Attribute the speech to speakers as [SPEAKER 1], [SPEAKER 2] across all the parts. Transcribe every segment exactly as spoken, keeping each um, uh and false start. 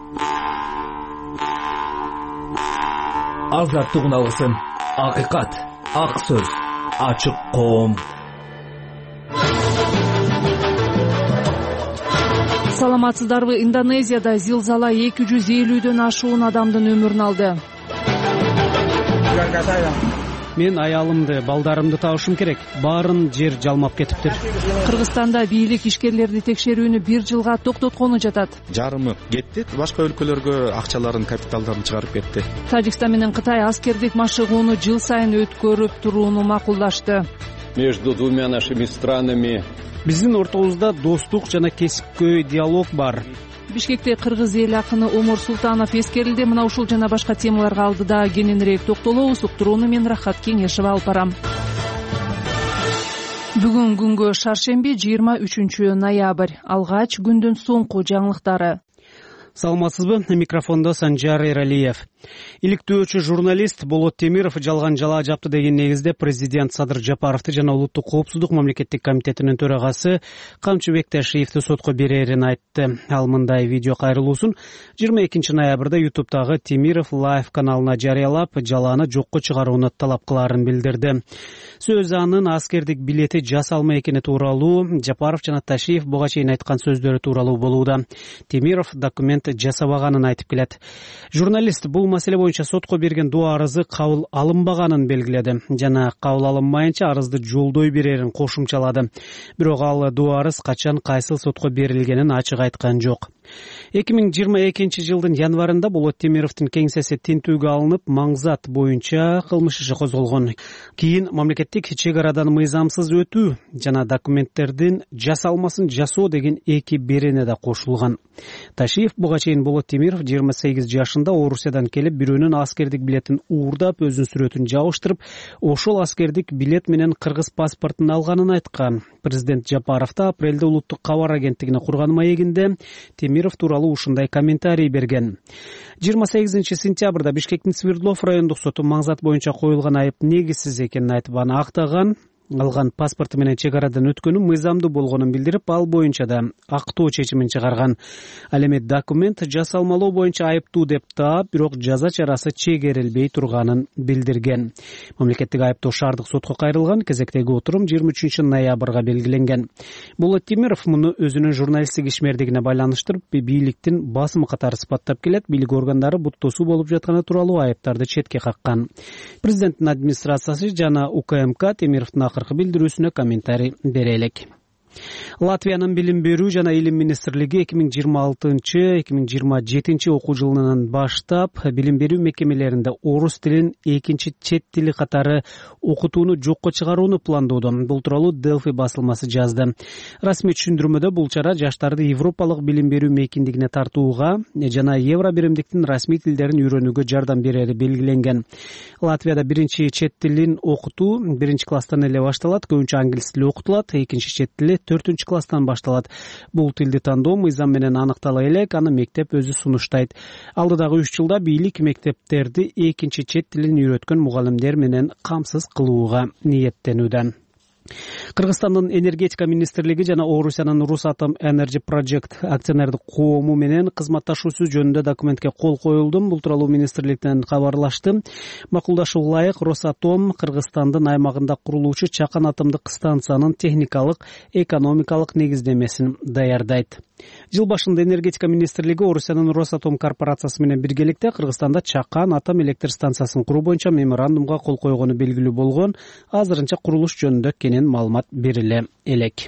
[SPEAKER 1] Азаттык уналысын, акыйкат, ак сөз, ачык коом.
[SPEAKER 2] Саламатсыздарбы? Индонезияда зилзала эки жүз элүүдөн ашуун адамдын өмүрүн алды.
[SPEAKER 3] Мен аялымды, балдарымды табышым керек. Баарын жер жалмап кетиптир.
[SPEAKER 2] Кыргызстанда бийлик ишкерлерди текшерүүнү бир жылга токтоткону жатат.
[SPEAKER 4] Жарымы кетти, башка өлкөлөргө акчаларын, капиталдарын чыгарып кетти.
[SPEAKER 2] Тажикстан менен Кытай аскердик машыгууну жыл сайын өткөрүп турууну макулдашты.
[SPEAKER 5] Между двумя нашими странами
[SPEAKER 3] Биздин ортобузда достук жана кесипкөй диалог бар.
[SPEAKER 2] Бишкекте кыргыз эл акыны Омор Султанов эскерилди. Мына ушул жана башка темаларга алдыда кененирээк токтолобуз. Уктурууну мен Рахат Кеңешева алып барам. Бүгүн күнгө шаршемби, жыйырма үчүнчү ноябрь. Алгач күндүн соңку жаңылыктары.
[SPEAKER 3] Саламатсызбы? Микрофондо Санжар Эралиев. Иликтөөчү журналист Болот Темиров жалган жала жапты деген негизде президент Садыр Жапаровду жана Улуттук коопсуздук мамлекеттик комитетинин төрагасы Камчыбек Ташиевди сотко берерин айтты. Ал мындай видео кайрылуусун жыйырма экинчи ноябрда ютубтагы Темиров лайв каналына жарыялап, жаланы жокко чыгарууну талап кылаарын билдирди. Сөз анын аскердик билети жасалма экени тууралуу, Жапаров жана Ташиев буга чейин айткан сөздөрү тууралуу болууда. Темиров документ жасабаганын айтып келет. Журналист бул маселе боюнча сотко берген доо арызы кабыл алынбаганын белгиледи жана кабыл алынмайынча арызды жолдой берерин кошумчалады. Бирок ал доо арыз качан кайсыл сотко берилгенин ачык айткан жок. эки миң жыйырма экинчи жылдын январында Болот Темировдун кеңсеси тинтүүгө алынып, Маңзат боюнча кылмыш иши козголгон. Кийин мамлекеттик чек арадан мыйзамсыз өтүү жана документтердин жасалмасын жасоо деген эки берене да кошулган. Ташиев буга чейин Болот Темиров жыйырма сегиз жашында Орусиядан келип, бирөөнүн аскердик билетин уурдап, өзүнүн сүрөтүн жабыштырып, ошол аскердик билет менен кыргыз паспортун алганын айткан. Президент Жапаров да апрелде улуттук кабар агенттигине курган маегинде Темиров тууралуу ушундай комментарий берген. жыйырма сегизинчи сентябрда Бишкектин Свердлов райондук соту Маңзат боюнча коюлган айып негизсиз экенин айтып, аны актаган. Алган паспорту менен чек арадан өткөнү мыйзамдуу болгонун билдирип, ал боюнча да актоо чечимин чыгарган. Ал эми документ жасалмалоо боюнча айыптуу деп таап, бирок жаза чарасы чегерилбей турганын билдирген. Мамлекеттик айыптоо шаардык сотко кайрылган. Кезектеги отурум жыйырма үчүнчү ноябрга белгиленген. Болот Темиров муну өзүнүн журналисттик ишмердигине байланыштырып, бийликтин басымы катары сыпаттап келет. Бийлик органдары буттосуу болуп жатканы тууралуу айыптарды четке каккан. Президенттин администрациясы жана У К М К Темировдун акыркы билдирүүсүнө комментарий бере элек. Латвиянын билим берүү жана илим министрлиги эки миң жыйырма алтынчы эки миң жыйырма жетинчи окуу жылынан баштап билим берүү мекемелеринде орус тилин экинчи чет тили катары окутууну жокко чыгарууну пландоодо. Бул тууралуу Делфи басылмасы жазды. Расмий түшүндүрмөдө бул чара жаштарды европалык билим берүү мейкиндигине тартууга жана евро биримдиктин расмий тилдерин үйрөнүүгө жардам берери белгиленген. Латвияда биринчи чет тилин окутуу биринчи класстан эле башталат. Көбүнчө англис тили окутулат. Экинчи чет тили төртүнчү класстан башталат. Бул тилди тандоо мыйзам менен аныктала элек, аны мектеп өзү сунуштайт. Алдыдагы үч жылда бийлик мектептерди экинчи чет тилин үйрөткөн мугалимдер менен камсыз кылууга ниеттенүүдө. Кыргызстандын энергетика министрлиги жана Орусиянын Русатом Energy Project акционердик коому менен кызматташуусу жөнүндө документке кол коюлду. Бул тууралуу министрликтен кабарлашты. Макулдашууга ылайык Росатом Кыргызстандын аймагында курулуучу Чакан атомдук станциянын техникалык, экономикалык негиздемесин даярдайт. Жыл башында энергетика министрлиги Орусиянын Росатом корпорациясы менен биргеликте Кыргызстанда Чакан атом электр станциясын куруу боюнча меморандумга кол койгону белгилүү болгон. Азырынча курулуш жөнүндө кенен маалымат бериле элек.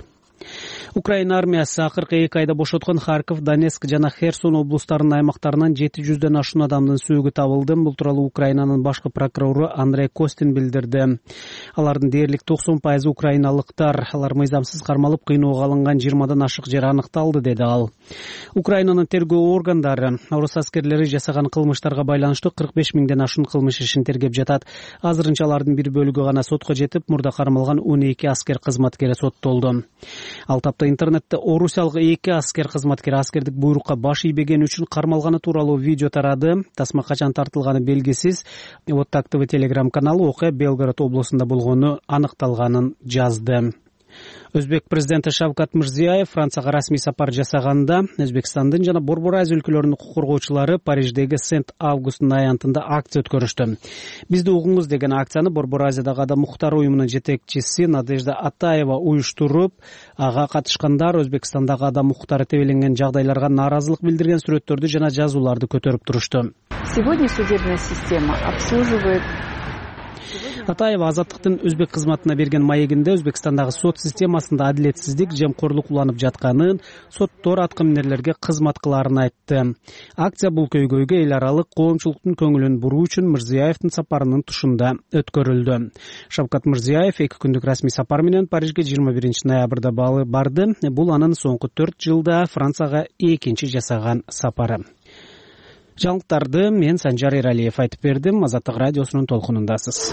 [SPEAKER 3] Украина армиясы акыркы эки айда бошоткон Харьков, Донецк жана Херсон облустарынын аймактарынан жети жүздөн ашуун адамдын сөөгү табылды. Бул тууралуу Украинанын башкы прокурору Андрей Костин билдирди. Алардын дээрлик токсон пайызы украиналыктар. Алар мыйзамсыз кармалып кыйноого алынган жыйырмадан ашык жер аныкталды, деди ал. Украинанын тергөө органдары орус аскерлери жасаган кылмыштарга байланыштуу кырк беш миңден ашуун кылмыш ишин тергеп жатат. Азырынча алардын бир бөлүгү гана сотко жетип, мурда кармалган он эки аскер кызматкери соттолду. Ал тапта интернетте орусиялык эки аскер кызматкери аскердик буйрукка баш ийбегени үчүн кармалганы тууралуу видео тарады. Тасма качан тартылганы белгисиз. Вот так тэ вэ телеграм каналы окуя Белгород облусунда болгону аныкталганын жазды. Өзбек президенти Шавкат Мирзиёев Францияга расмий сапар жасаганда Өзбекстандын жана Борбор Азия өлкөлөрүнүн укук коргоочулары Париждеги Сент Августун аянтында акция өткөрүштү. Бизди угуңуз деген акцияны Борбор Азиядагы адам укуктары уюмунун жетекчиси Надежда Атаева уюштуруп, ага катышкандар Өзбекстандагы адам укуктары тебеленген жагдайларга нааразылык билдирген сүрөттөрдү жана жазууларды көтөрүп турушту.
[SPEAKER 6] Сегодня судебная система обслуживает.
[SPEAKER 3] Атаева Азаттыктын Өзбек кызматына берген маегинде Өзбекстандагы сот системасында адилетсиздик, жемкорлук уланып жатканын, соттор аткаминерлерге кызмат кылаарын айтты. Акция бул көйгөйгө эл аралык коомчулуктун көңүлүн буруу үчүн Мирзиёевдин сапарынын тушунда өткөрүлдү. Шавкат Мирзиёев эки күндүк расмий сапар менен Парижге жыйырма биринчи ноябрда барды. Бул анын соңку төрт жылда Францияга экинчи жасаган сапары. Жаңылыктарды мен Санжар Эралиев айтып бердим. Азаттык радиосунун толкунундасыз.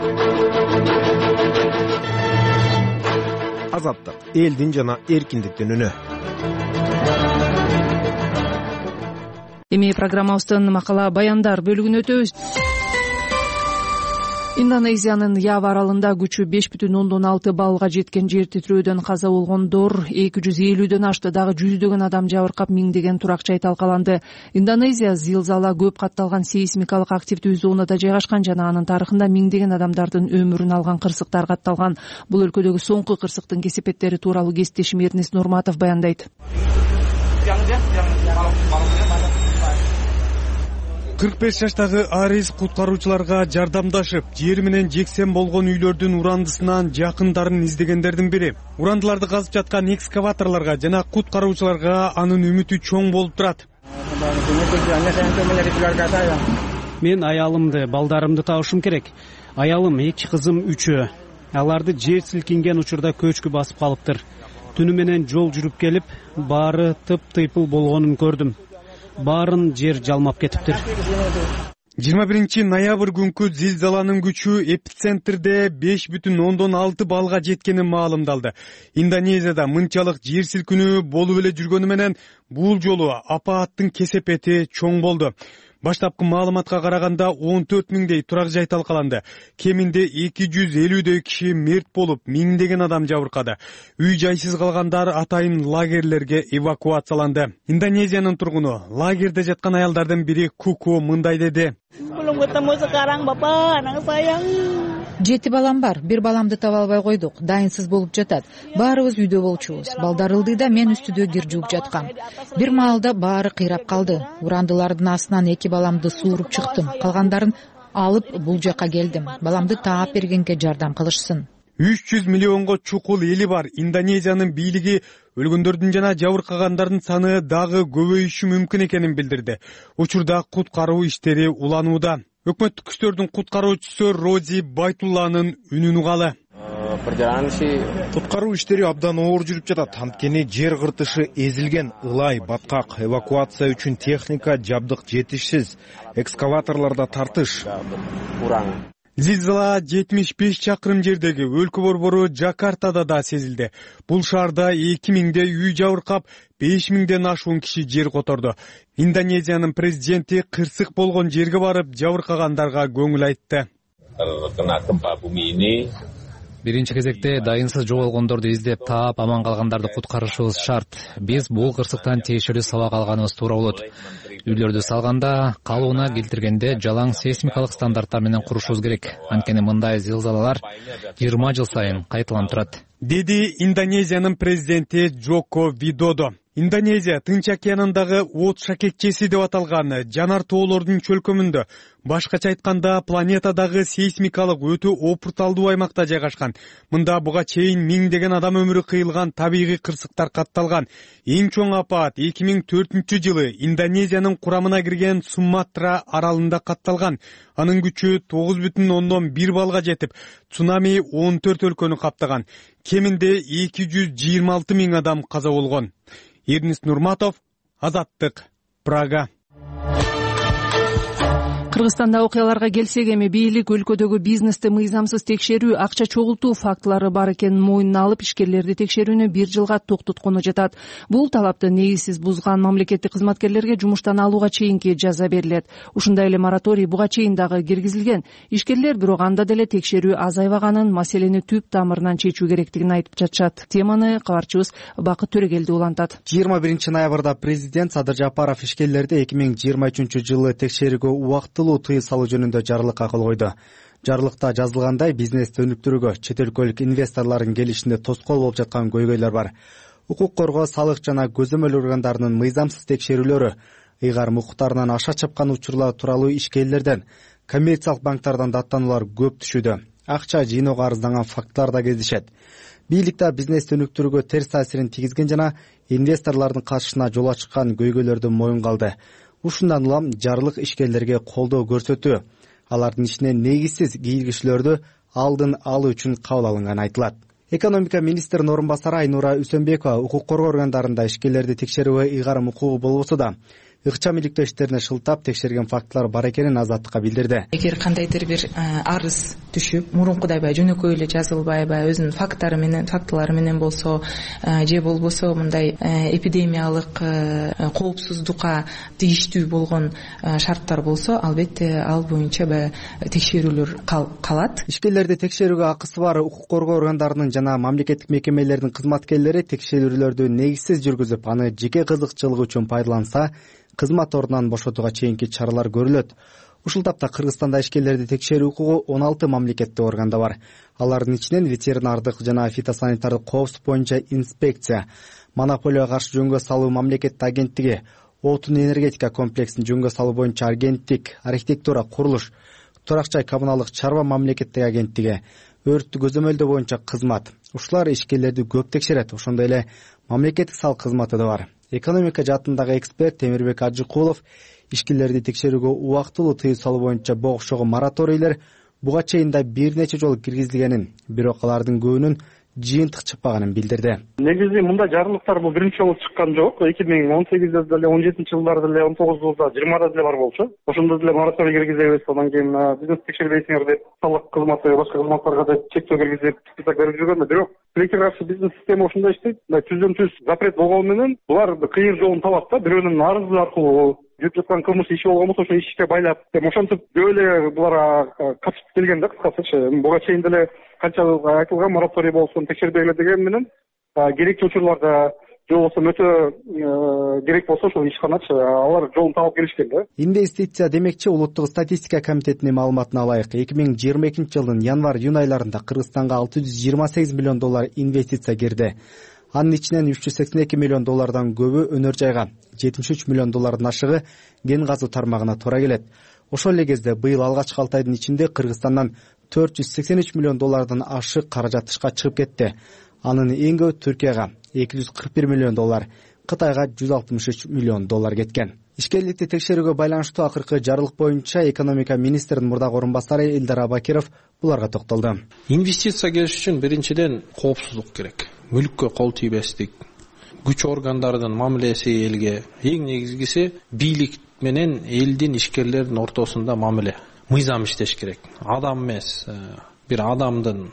[SPEAKER 7] Азаттык элдин жана эркиндиктин үнү.
[SPEAKER 2] Эми программабыздын макала баяндар бөлүгүнө өтөбүз. Индонезиянын Ява аралында күчү беш бүтүн ондон алты баллга жеткен жер титирөөдөн каза болгондор эки жүз элүүдөн ашты. Дагы жүздөгөн адам жабыркап, миңдеген турак жай талкаланды. Индонезия зилзала көп катталган сейсмикалык активдүү зонада жайгашкан жана анын тарыхында миңдеген адамдардын өмүрүн алган кырсыктар катталган. Бул өлкөдөгү соңку кырсыктын кесепеттери тууралуу кесиптешим Эрнест Нурматов баяндайт.
[SPEAKER 8] кырк беш жаштагы Арис куткаруучуларга жардамдашып, жер менен жексен болгон үйлөрдүн урандысынан жакындарын издегендердин бири. Урандыларды казып жаткан экскаваторлорго жана куткаруучуларга анын үмүтү чоң болуп турат.
[SPEAKER 3] Мен аялымды, балдарымды табышым керек. Аялым, эки кызым үчөө. Аларды жер силкинген учурда көчкү басып калыптыр. Түнү менен жол жүрүп келип, баары тып-тыйпыл болгонун көрдүм. Баарын жер жалмап кетиптир.
[SPEAKER 8] жыйырма биринчи ноябрь күнкү зилзаланын күчү эпицентрде беш бүтүн ондон алты баллга жеткени маалымдалды. Индонезияда мынчалык жер силкинүү болуп эле жүргөнү менен бул жолу апааттын кесепети чоң болду. Баштапкы маалыматка караганда он төрт миңдей турак жай талкаланды. Кеминде эки жүз элүүдөй киши мерт болуп, миңдеген адам жабыркады. Үй жайсыз калгандар атайын лагерлерге эвакуацияланды. Индонезиянын тургуну, лагерде жаткан аялдардын бири Куко мындай деди.
[SPEAKER 9] Жети балам бар, бир баламды таба албай койдук. Дайынсыз болуп жатат. Баарыбыз үйдө болчубуз. Балдар ылдыйда, мен үстүдө кир жууп жаткам. Бир маалда баары кыйрап калды. Урандылардын астынан эки баламды сууруп чыктым. Калгандарын алып бул жака келдим. Баламды таап бергенге жардам кылышсын.
[SPEAKER 8] үч жүз миллионго чукул эли бар. Индонезиянын бийлиги өлгөндөрдүн жана жабыркагандардын саны дагы көбөйүшү мүмкүн экенин билдирди. Учурда куткаруу иштери уланууда. Өкмөттүк күчтөрдүн куткаруучусу Рози Байтулланын үнүн угалы.
[SPEAKER 7] Куткаруу иштери абдан оор жүрүп жатат. Анткени жер кыртышы эзилген, ылай, баткак, эвакуация үчүн техника, жабдык жетишсиз, экскаваторлордо тартыш.
[SPEAKER 8] Зилзала жетимиш беш чакырым жердеги өлкө борбору Жакартада да сезилди. Бул шаарда эки миңдей үй жабыркап, беш миңден ашуун киши жер которду. Индонезиянын президенти кырсык болгон жерге барып, жабыркагандарга көңүл айтты.
[SPEAKER 10] Биринчи кезекте дайынсыз жоголгондорду издеп таап, аман калгандарды куткарышыбыз шарт. Биз бул кырсыктан тиешелүү сабак алганыбыз туура болот. Үйлөрдү салганда, калууна келтиргенде жалаң сейсмикалык стандарттар менен курушубуз керек. Анткени мындай зилзалалар жыйырма жыл сайын кайталанып турат,
[SPEAKER 8] деди Индонезиянын президенти Джоко Видодо. Индонезия Тынч океанындагы от шакекчеси деп аталган жанар тоолордун чөлкөмүндө, башкача айтканда планетадагы сейсмикалык өтө опурталдуу аймакта жайгашкан. Мында буга чейин миңдеген адам өмүрү кыйылган табигый кырсыктар катталган. Эң чоң апаат эки миң төртүнчү жылы Индонезиянын курамына кирген Суматра аралында катталган. Анын күчү тогуз бүтүн ондон бир баллга жетип, цунами он төрт өлкөнү каптаган. Кеминде эки жүз жыйырма алты миң адам каза болгон. Эрнест Нурматов, Азаттык, Прага.
[SPEAKER 2] Кыргызстанда окуяларга келсек, эми бийлик өлкөдөгү бизнести мыйзамсыз текшерүү, акча чогултуу фактылары бар экенин мойнуна алып, ишкерлерди текшерүүнү бир жылга токтоткону жатат. Бул талапты негизсиз бузган мамлекеттик кызматкерлерге жумуштан алууга чейинки жаза берилет. Ушундай эле мораторий буга чейин дагы киргизилген. Ишкерлер бирок анда деле текшерүү азайбаганын, маселени түп тамырынан чечүү керектигин айтып жатышат. Теманы кабарчыбыз Бакыт Төрөгелди улантат.
[SPEAKER 11] жыйырма биринчи ноябрда президент Садыр Жапаров ишкерлерди эки миң жыйырма үчүнчү жылы текшерүүгө убактылуу тыюу салуу жөнүндө жарлыкка кол койду. Жарлыкта жазылгандай, бизнести өнүктүрүүгө чет өлкөлүк инвесторлордун келишинде тоскоол болуп жаткан көйгөйлөр бар. Укук коргоо, салык жана көзөмөл органдарынын мыйзамсыз текшерүүлөрү, ыйгарым укуктарынан аша чапкан учурлар тууралуу ишкерлерден, коммерциялык банктардан даттануулар көп түшүүдө. Акча жыйноого арызданган фактылар да кездешет. Бийликте бизнести өнүктүрүүгө терс таасирин тийгизген жана инвесторлордун катышына жол ачкан көйгөйлөрдү моюнга алды. Ушундан улам жарлык ишкерлерге колдоо көрсөтүү, алардын ишине негизсиз кийгизүүлөрдү алдын алуу үчүн кабыл алынганы айтылат. Экономика министринин орун басары Айнура Үсөнбекова укук коргоо органдарында ишкерлерди текшерүүгө ыйгарым укугу болбосо да, ыкчам иликтөөчтерине шылтап текшерген фактылар бар экенин Азаттыкка билдирди.
[SPEAKER 12] Эгер кандайдыр бир арыз түшүп, мурункудайбай жөнөкөй эле жазылбайбы, өзүнүн факттары менен, фактылары менен болсо, же болбосо мындай эпидемиялык коопсуздукка тийиштүү болгон шарттар болсо, албетте ал боюнча текшерүүлөр калат.
[SPEAKER 11] Ишкерлерди текшерүүгө акысы бар укук коргоо органдарынын жана мамлекеттик мекемелердин кызматкерлери текшерүүлөрдү негизсиз жүргүзүп, аны жеке кызыкчылыгы үчүн пайдаланса, кызмат ордунан бошотууга чейинки чаралар көрүлөт. Ушул тапта Кыргызстанда ишкерлерди текшерүү укугу он алты мамлекеттик органда бар. Алардын ичинен ветеринардык жана фитосанитардык коопсуздук боюнча инспекция, монополияга каршы жөнгө салуу мамлекеттик агенттиги, отун энергетика комплексин жөнгө салуу боюнча агенттик, архитектура, курулуш, турак жай коммуналдык чарба мамлекеттик агенттиги, өрттү көзөмөлдөө боюнча кызмат. Ушулар ишкерлерди көп текшерет. Ошондой эле мамлекеттик салык кызматы да бар. Экономика жаатындагы эксперт Темирбек Ажыкулов ишкерлерди текшерүүгө убактылуу тыюу салуу боюнча богушогу мораторийлер буга чейин да бир нече жолу киргизилгенин, бирок алардын көбүнүн жыйынтык чыкпаганын билдирди.
[SPEAKER 13] Негизи мындай жарлыктар бул биринчи жолу чыккан жок. эки миң он сегизде деле, он жетинчи жылдарда деле, он тогузунда, жыйырмада деле бар болчу. Ошондо деле мораторий киргизебиз, андан кийин бизнес текшербейсиңер деп салык кызматы, башка кызматтарга да чектөө киргизип, список берип жүргөн. Бирок тилекке каршы бизнес система ошондой иштейт. Түздөн түз запрет болгону менен булар кыйыр жолун табат да, бирөөнүн арызы аркылуу жүрүп жаткан кылмыш иши болгон болсо ошо ишке байлап, ошентип көп эле булар качып келген да, кыскасычы. Буга чейин деле канча айтылган мораторий болсун, текшербегиле деген менен керектүү учурларда же болбосо өтө керек болсо ошол ишканачы алар жолун таап келишкен да.
[SPEAKER 11] Инвестиция демекчи Улуттук статистика комитетинин маалыматына алайык, эки миң жыйырма экинчи жылдын январь-июнь айларында Кыргызстанга алты жүз жыйырма сегиз миллион доллар инвестиция кирди. Анын ичинен үч жүз сексен эки миллион доллардан көбү өнөр жайга, жетимиш үч миллион доллардын ашыгы кен казуу тармагына туура келет. Ошол эле кезде быйыл алгачкы алты айдын ичинде Кыргызстандан төрт жүз сексен үч миллион доллардан ашык каражат тышка чыгып кетти. Анын эң көбү Түркияга эки жүз кырк бир миллион доллар, Кытайга жүз алтымыш үч миллион доллар кеткен. Ишкерликти текшерүүгө байланыштуу акыркы жарлык боюнча экономика министринин мурдагы орун басары Элдар Абакиров буларга токтолду.
[SPEAKER 14] Инвестиция келиш үчүн биринчиден коопсуздук керек. Мүлккө кол тийбестик, күч органдарынын мамилеси элге, эң негизгиси бийлик менен элдин, ишкерлердин ортосунда мамиле. Мыйзам иштеш керек. Адам эмес, бир адамдын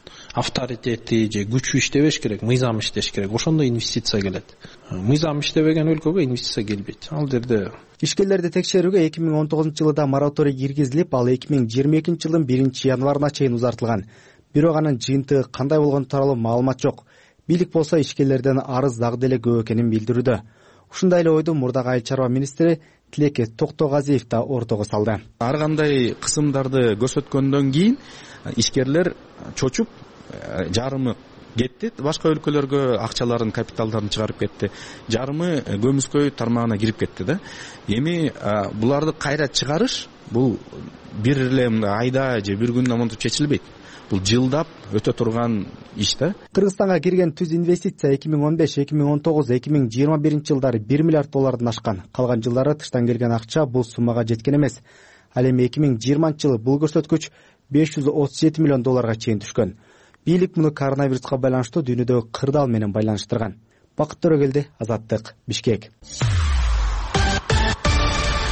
[SPEAKER 14] авторитети же күчү иштебеш керек, мыйзам иштеш керек. Ошондо инвестиция келет. Мыйзам иштебеген өлкөгө инвестиция келбейт. Ал жерде
[SPEAKER 11] ишкерлерди текшерүүгө эки миң он тогузунчу жылда мораторий киргизилип, ал эки миң жыйырма экинчи жылдын биринчи январына чейин узартылган. Бирок анын жыйынтыгы кандай болгону тууралуу маалымат жок. Бийлик болсо ишкерлерден арыз дагы деле көп экенин билдирүүдө. Ушундай эле ойду мурдагы айыл чарба министри Тилекке Токтогазиев да ортого салды.
[SPEAKER 4] Ар кандай кысымдарды көрсөткөндөн кийин ишкерлер чочуп, жарымы кетти, башка өлкөлөргө акчаларын, капиталдарын чыгарып кетти. Жарымы көмүскөй тармагына кирип кетти да. Эми буларды кайра чыгарыш бул бир эле айда же бир күндө монтип чечилбейт. Бул жылдап өтө турган иш да.
[SPEAKER 11] Кыргызстанга кирген түз инвестиция эки миң он беш, эки миң он тогуз, эки миң жыйырма биринчи жылдары бир миллиард доллардан ашкан. Калган жылдары тыштан келген акча бул суммага жеткен эмес. Ал эми эки миң жыйырманчы жылы бул көрсөткүч беш жүз отуз жети миллион долларга чейин түшкөн. Бийлик муну коронавируска байланыштуу дүйнөдөгү кырдаал менен байланыштырган. Бакыт Төрөгелди, Азаттык, Бишкек.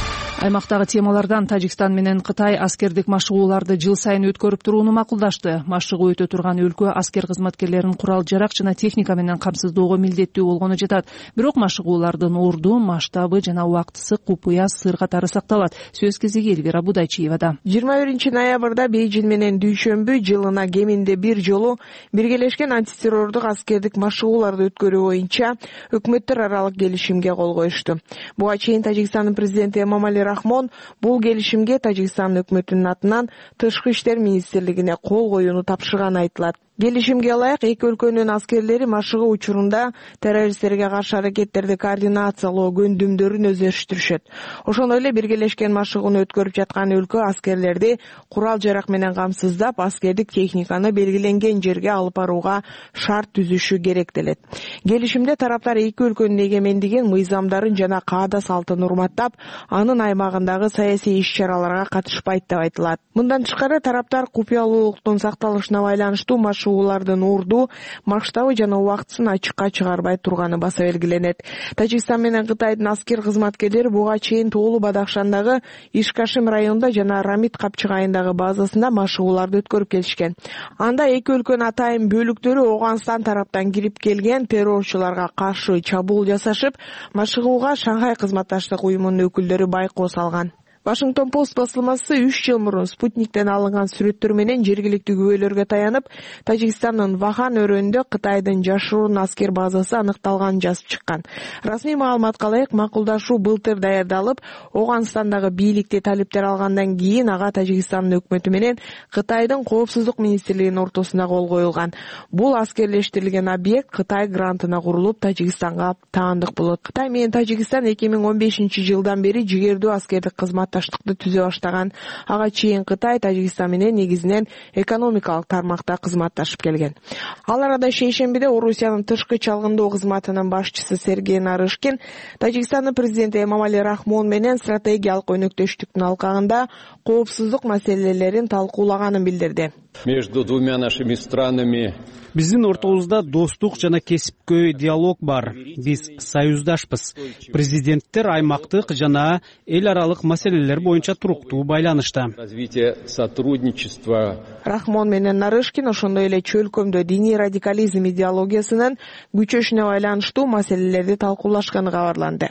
[SPEAKER 2] Аймактагы темалардан Тажикстан менен Кытай аскердик машыгууларды жыл сайын өткөрүп турууну макулдашты. Машыгуу өтө турган өлкө аскер кызматкерлерин курал жарак жана техника менен камсыздоого милдеттүү болгону жатат. Бирок машыгуулардын орду, масштабы жана убактысы купуя сыр катары сакталат. Сөз кезеги Элвира Будайчиевада.
[SPEAKER 15] жыйырма биринчи ноябрда Бейжин менен дүйшөмбү жылына кеминде бир жолу биргелешкен антитеррордук аскердик машыгууларды өткөрүү боюнча өкмөттөр аралык келишимге кол коюшту. Буга чейин Тажикстандын президенти Эмомали Рахмон бул келишимге Тажикстан өкмөтүнүн атынан Тышкы иштер министрлигине кол коюуну тапшырганы айтылат. Келишимге ылайык эки өлкөнүн аскерлери машыгуу учурунда террористтерге каршы аракеттерди координациялоо көндүмдөрүн өздөштүрүшөт. Ошондой эле биргелешкен машыгууну өткөрүп жаткан өлкө аскерлерди курал жарак менен камсыздап, аскердик техниканы белгиленген жерге алып барууга шарт түзүшү керектелет. Келишимде тараптар эки өлкөнүн эгемендигин, мыйзамдарын жана каада салтын урматтап, анын аймагындагы саясий иш-чараларга катышпайт деп айтылат. Мындан тышкары тараптар купуялуулуктун сакталышына байланыштуу машыгуулардын орду, масштабы жана убактысын ачыкка чыгарбай турганы баса белгиленет. Тажикстан менен Кытайдын аскер кызматкерлери буга чейин Тоолу Бадахшандагы Ишкашим районунда жана Рамит Капчыгайындагы базасында машыгууларды өткөрүп келишкен. Анда эки өлкөнүн атайын бөлүктөрү Оогунстан тараптан кирип келген террорчуларга каршы чабуул жасашып, машыгууга Шанхай кызматташтык уюмунун өкүлдөрү байкоо салган. Вашингтон Пост басылмасы үч жыл мурун спутниктен алынган сүрөттөр менен жергиликтүү күбөлөргө таянып, Тажикстандын Вахан өрөөнүндө Кытайдын жашыруун аскер базасы аныкталганын жазып чыккан. Расмий маалыматка ылайык, макулдашуу былтыр даярдалып, Оогунстандагы бийликти талиптер алгандан кийин ага Тажикстандын өкмөтү менен Кытайдын коопсуздук министрлигинин ортосунда кол коюлган. Бул аскерлештирилген объект Кытай грантына курулуп, Тажикстанга таандык болот. Кытай менен Тажикстан эки миң он бешинчи жылдан бери жигердүү аскердик кызмат таштыкты түзө баштаган. Ага чейин Кытай Тажикстан менен негизинен экономикалык тармакта кызматташып келген. Ал арада шейшембиде Орусиянын тышкы чалгындоо кызматынын башчысы Сергей Нарышкин Тажикстандын президенти Эмомали Рахмон менен стратегиялык өнөктөштүктүн алкагында коопсуздук маселелерин талкуулаганын билдирди.
[SPEAKER 5] Между двумя нашими странами
[SPEAKER 3] Биздин ортобузда достук жана кесипкөй диалог бар. Биз союздашпыз. Президенттер аймактык жана эл аралык маселелер боюнча туруктуу байланышта.
[SPEAKER 5] Развитие сотрудничества.
[SPEAKER 15] Рахмон менен Нарышкин ошондой эле чөлкөмдө диний радикализм идеологиясынын күчөшүнө байланыштуу маселелерди талкуулашканы кабарланды.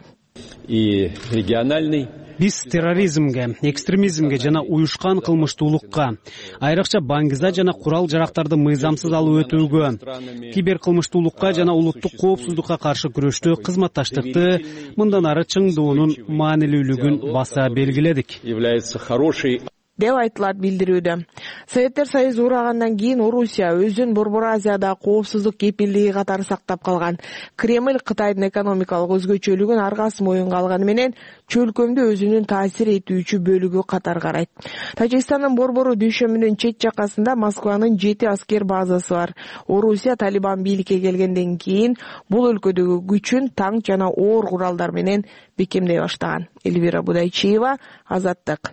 [SPEAKER 5] И региональный
[SPEAKER 3] Биз терроризмге, экстремизмге жана уюшкан кылмыштуулукка, айрыкча баңгиза жана курал жарактарды мыйзамсыз алып өтүүгө, кибер кылмыштуулукка жана улуттук коопсуздукка каршы күрөштө кызматташтыкты мындан ары чыңдоонун маанилүүлүгүн баса белгиледик.
[SPEAKER 5] Является хорошей
[SPEAKER 15] деп айтылат билдирүүдө. Советтер Союзу урагандан кийин Орусия өзүн Борбор Азияда коопсуздук кепилдиги катары сактап калган. Кремль Кытайдын экономикалык өзгөчөлүгүн аргасы моюнга алганы менен чөлкөмдө өзүнүн таасир этүүчү бөлүгү катары карайт. Тажикстандын Борбору дүйшөмүнүн чет жакасында Москванын жети аскер базасы бар. Орусия Талибан бийликке келгенден кийин бул өлкөдөгү күчүн танк жана оор куралдар менен бекемдей баштаган. Элвира Будайчиева, Азаттык.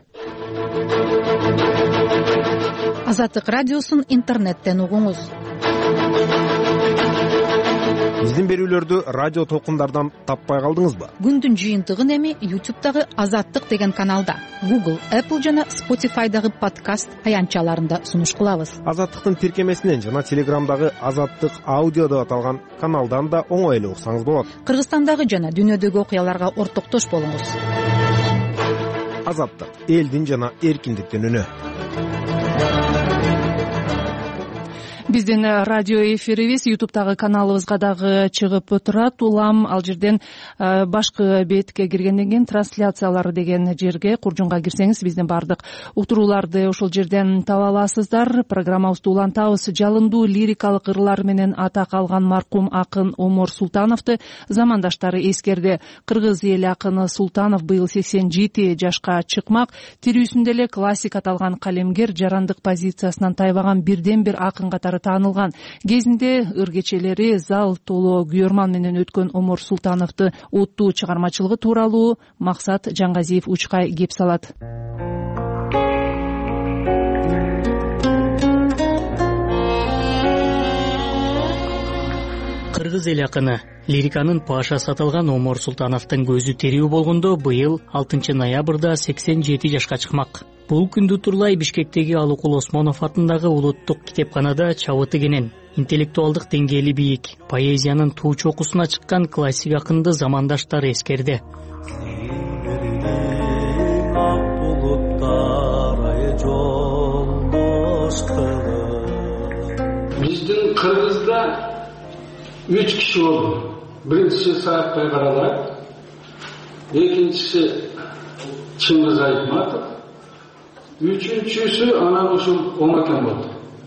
[SPEAKER 9] Азаттык радиосун интернеттен угуңуз.
[SPEAKER 7] Биздин берүүлөрдү радио толкундардан таппай калдыңызбы?
[SPEAKER 9] Күндүн жыйынтыгын эми YouTube'дагы Азаттык деген каналда, Google, Apple жана Spotify'дагы подкаст аянтчаларында сунуш кылабыз.
[SPEAKER 7] Азаттыктын тиркемесинен жана Телеграмдагы Азаттык аудио деп аталган каналдан да оңой эле уксаңыз болот.
[SPEAKER 9] Кыргызстандагы жана дүйнөдөгү окуяларга ортоктош болуңуз.
[SPEAKER 7] Азаттык, элдин жана эркиндиктин үнү.
[SPEAKER 2] Биздин радио эфирибиз YouTube'дагы каналыбызга дагы чыгып турат. Улам ал жерден башкы бетке киргенден кийин трансляциялар деген жерге куржунга кирсеңиз биздин бардык уктурууларды ошол жерден таба аласыздар. Программабызды улантабыз. Жалындуу лирикалык ырлар менен атак алган маркум акын Омор Султановду замандаштары эскерди. Кыргыз эл акыны Султанов быйыл сексен жети жашка чыкмак. Тирүүсүндө эле классик аталган калемгер, жарандык позициясынан тайбаган бирден бир акын катары таанылган. Кезинде ыр кечелери зал толо күйөрман менен өткөн Омор Султановду уттуу чыгармачылыгы тууралуу Максат Жаңгазиев учкай кеп салат.
[SPEAKER 16] Кыргыз эл акыны, лириканын пашасы аталган Омор Султановдун көзү тирүү болгондо быйыл алтынчы ноябрда сексен жети жашка чыкмак. Бул күндү турлай Бишкектеги Алыкул Осмонов атындагы улуттук китепканада чабыты кенен, интеллектуалдык деңгээли бийик, поэзиянын туу чокусуна чыккан классик акынды замандаштары эскерди.
[SPEAKER 17] Биздин Кыргызда üç kişi oldu. Birincisi Saat Baykaralak, ikincisi Çıngiz Aytmatov, üçüncüsü anan uşul Omaken oldu.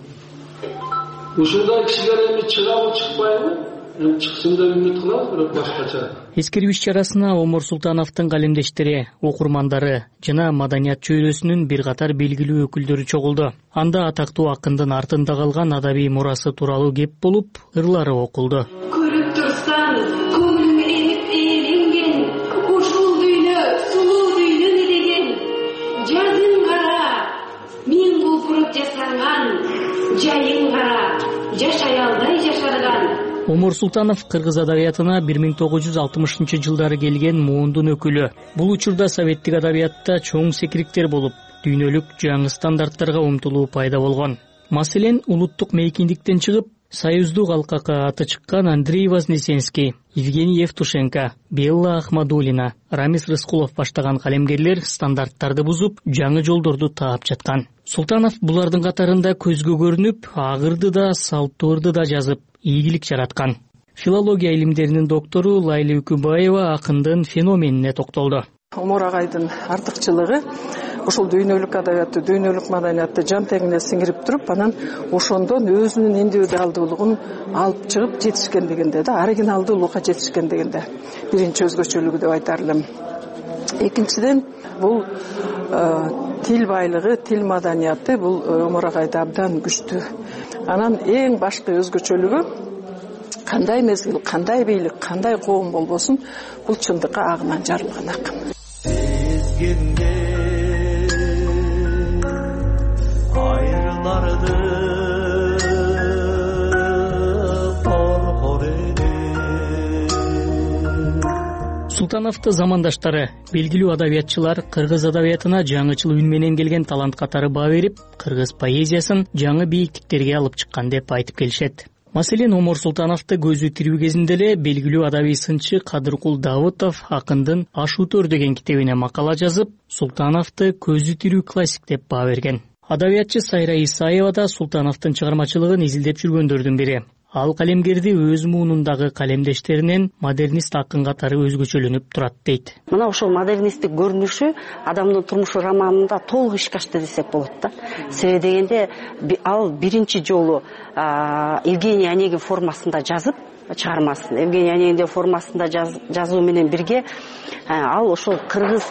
[SPEAKER 17] Uşulda kişiler endi çığa mı çıkmayı, hem çıksın da ümit kılar, bırak başkaça.
[SPEAKER 16] Эскерүү иш-чарасына Омор Султановдун калемдештери, окурмандары жана маданият чөйрөсүнүн бир катар белгилүү өкүлдөрү чогулду. Анда атактуу акындын артында калган адабий мурасы тууралуу кеп болуп, ырлары окулду.
[SPEAKER 18] Көрүп турсаң, көңүлүмө энип ээленген, ушул дүйнө, сулуу дүйнө не деген. Жазың кара, мен кулпуруп жасанган, жайың кара, жашай албай жашарган.
[SPEAKER 16] Омор Султанов кыргыз адабиятына бир миң тогуз жүз алтымышынчы жылдары келген муундун өкүлү. Бул учурда советтик адабиятта чоң секириктер болуп, дүйнөлүк жаңы стандарттарга умтулуу пайда болгон. Маселен, улуттук мейкиндиктен чыгып, союздук алкакка аты чыккан Андрей Вознесенский, Евгений Евтушенко, Белла Ахмадулина, Рамис Рыскулов баштаган калемгерлер стандарттарды бузуп, жаңы жолдорду таап жаткан. Султанов булардын катарында көзгө көрүнүп, агырды да, салттуурды да жазып, ийгилик жараткан. Филология илимдеринин доктору Лайли Үкүбаева акындын феноменине токтолду.
[SPEAKER 19] Омор агайдын артыкчылыгы ошол дүйнөлүк адабиятты, дүйнөлүк маданиятты жан тегине сиңирип туруп, анан ошондон өзүнүн индивидуалдуулугун алып чыгып жетишкендигинде да, оригиналдуулукка жетишкендигинде биринчи өзгөчөлүгү деп айтар элем. Экинчиден, бул тил байлыгы, тил маданияты бул Омор агайда абдан күчтүү. Анан эң башкы өзгөчөлүгү кандай мезгил, кандай бийлик, кандай коом болбосун, бул чындыкка агынан жарылган акын.
[SPEAKER 16] Султановду замандаштары, белгилүү адабиятчылар кыргыз адабиятына жаңычыл үн менен келген талант катары баа берип, кыргыз поэзиясын жаңы бийиктиктерге алып чыккан деп айтып келишет. Маселен, Омор Султановду көзү тирүү кезинде эле белгилүү адабий сынчы Кадыркул Давытов акындын Аш өтөр деген китебине макала жазып, Султановду көзү тирүү классик деп баа берген. Адабиятчы Сайра Исаева да Султановдун чыгармачылыгын изилдеп жүргөндөрдүн бири. Ал калемгерди өз муунундагы калемдештеринен модернист акын катары өзгөчөлөнүп турат дейт.
[SPEAKER 20] Мына ошол модерnisттик көрүнүшү адамдын турмушу романында толук ишке ашты десек болот да. Себеби дегенде ал биринчи жолу Евгений Онегин формасында жазып чыгармасын. Евгений Онегин формасында жазуу менен бирге ал ошол кыргыз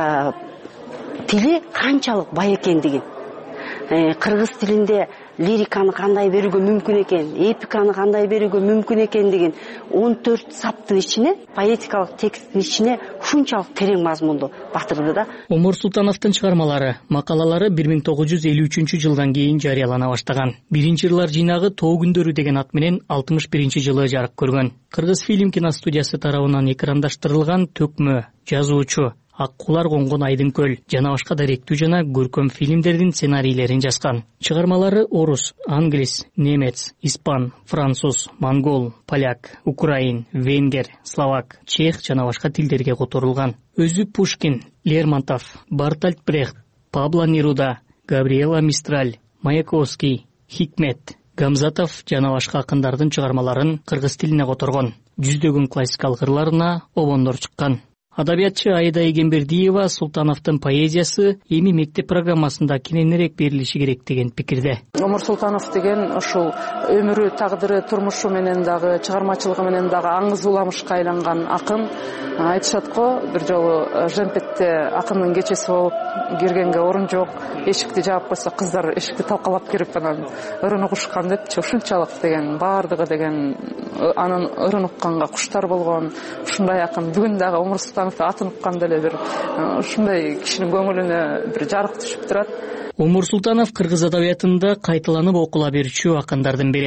[SPEAKER 20] тили канчалык бай экендигин, кыргыз тилинде лириканы кандай берүүгө мүмкүн экен, эпиканы кандай берүүгө мүмкүн экендигин он төрт саптын ичине, поэтикалык тексттин ичине ушунчалык терең мазмунду батырды да.
[SPEAKER 16] Омор Султановдун чыгармалары, макалалары бир миң тогуз жүз элүү үчүнчү жылдан кийин жарыялана баштаган. Биринчи ырлар жыйнагы Тоо күндөрү деген ат менен алтымыш биринчи жылы жарык көргөн. Кыргыз фильм киностудиясы тарабынан экрандаштырылган Төкмө, Жазуучу, Аккулар конгон айдын көл жана башка даректүү жана көркөм фильмдердин сценарийлерин жазган. Чыгармалары орус, англис, немец, испан, француз, монгол, поляк, украин, венгер, словак, чех жана башка тилдерге которулган. Өзү Пушкин, Лермонтов, Бартольд Брехт, Пабло Неруда, Габриэла Мистраль, Маяковский, Хикмет, Гамзатов жана башка акындардын чыгармаларын кыргыз тилине которгон. Жүздөгөн классикалык ырларына обондор чыккан. Адабиятчы Айда Эгембердиева Султановдун поэзиясы эми мектеп программасында кененирээк берилиши керек деген пикирде.
[SPEAKER 19] Омор Султанов деген ушул өмүрү, тагдыры, турмушу менен дагы, чыгармачылыгы менен дагы аңыз уламышка айланган акын. Айтышат го, бир жолу Жемпетте акындын кечеси болуп киргенге орун жок, эшикти жаап койсо кыздар эшикти талкалап кирип анан ырын угушкан депчи. Ушунчалык деген баардыгы деген анын ырын укканга куштар болгон. Ушундай акын бүгүн дагы Омор атын укканда эле бир ушундай кишинин көңүлүнө бир жарык түшүп турат.
[SPEAKER 16] Омор Султанов кыргыз адабиятында кайталанып окула берүүчү акындардын бири.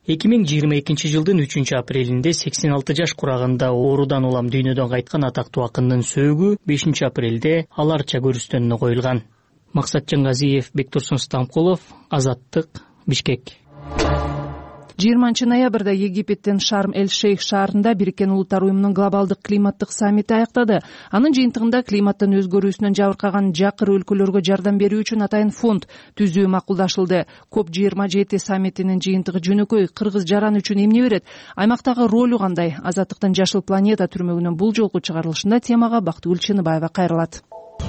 [SPEAKER 16] эки миң жыйырма экинчи жылдын үчүнчү апрелинде сексен алты жаш кураганда оорудан улам дүйнөдөн кайткан атактуу акындын сөөгү бешинчи апрелде аларча көрүстөнүнө коюлган. Максат Жангазиев, Бектурсун Стамкулов, Азаттык, Бишкек.
[SPEAKER 2] жыйырманчы ноябрда Египеттин Шарм-эль-Шейх шаарында Бириккен Улуттар уюмунун глобалдык климаттык саммити аяктады. Анын жыйынтыгында климаттын өзгөрүүсүнөн жабыркаган жакыр өлкөлөргө жардам берүү үчүн атайын фонд түзүү макулдашылды. коп жыйырма жети саммитинин жыйынтыгы жөнөкөй кыргыз жаран үчүн эмне берет? Аймактагы ролу кандай? Азаттыктын Жашыл планета түрмөгүнүн бул жолку чыгарылышында темага Бактыгүл Чыныбаева кайрылат.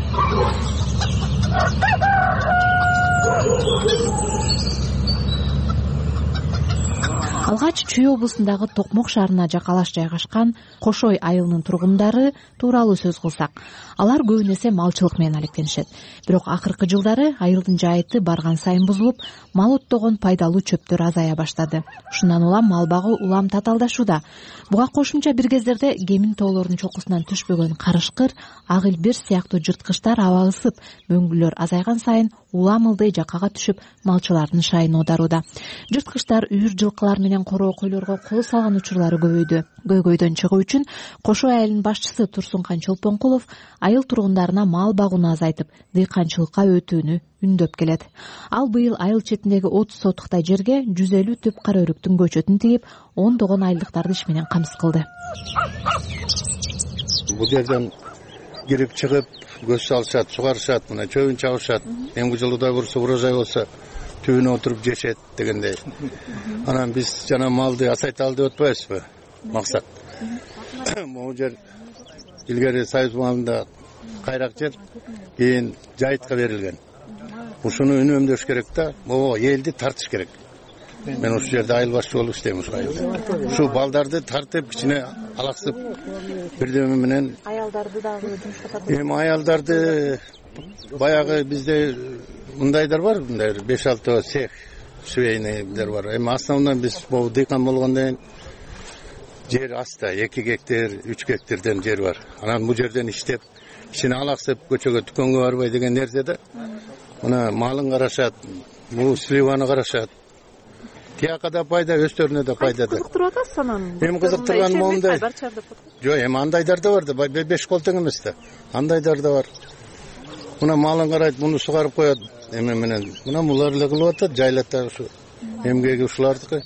[SPEAKER 21] Алгач Чүй облусундагы Токмок шаарына жакалаш жайгашкан Кошой айылынын тургундары тууралуу сөз кылсак, алар көбүн эсе малчылык менен алектенишет. Бирок акыркы жылдары айылдын жайыты барган сайын бузулуп, мал оттогон пайдалуу чөптөр азая баштады. Ушундан улам мал багуу улам татаалдашууда. Буга кошумча бир кездерде кемин тоолордун чокусунан түшпөгөн карышкыр, ак илбир сыяктуу жырткычтар аба ысып, мөңгүлөр азайган сайын улам ылдый жакага түшүп, малчылардын шайын оодарууда. Жырткычтар үйүр жылкылар менен короо койлорго кол салган учурлары көбөйдү. Көйгөйдөн чыгуу үчүн Кошой айылынын башчысы Турсункан Чолпонкулов айыл тургундарына мал багууну азайтып, дыйканчылыкка өтүүнү үндөп келет. Ал быйыл айыл четиндеги отуз сотуктай жерге жүз элүү түп кара өрүктүн көчөтүн тигип, ондогон айылдыктарды иш менен камсыз кылды.
[SPEAKER 22] Бул жерден кирип чыгып, көз салышат, сугарышат, мына чөбүн чабышат. Эмки жылы да бурса урожай болсо түбүнө отуруп жешет дегендей. Анан биз жана малды асайталы деп атпайбызбы? Максат. Могу жер илгери Союз малында кайрак жер, кийин жайытка берилген. Ушуну үнөмдөш керек да, могу элди тартыш керек. Мен ушул жерде айыл башчы болуп иштейм ушул айылда. Ушу балдарды тартып, кичине алаксып бирдеме менен
[SPEAKER 21] аялдарды дагы жумшатат.
[SPEAKER 22] Эми аялдарды баягы бизде мындайдар бар, мындай беш алты цех швейныйдар бар. Эми основной биз могу дыйкан болгондон жер аста, эки гектар, үч гектардан жер бар. Анан бул жерден иштеп, кичине алаксып, көчөгө дүкөнгө барбай деген нерсе да. Мына малын карашат, бул сливаны карашат. Тияка да пайда, өстөрүнө да пайда да.
[SPEAKER 21] Кызыктырып атасыз анан?
[SPEAKER 22] Эми кызыктырган момундай. Жок, эми андайдар да бар да, беш кол тең эмес да. Андайдар да бар. Мына малын карайт, муну сугарып коет, эме менен. Мына булар эле кылып атат, жайлатта ушу эмгеги ушулардыкы.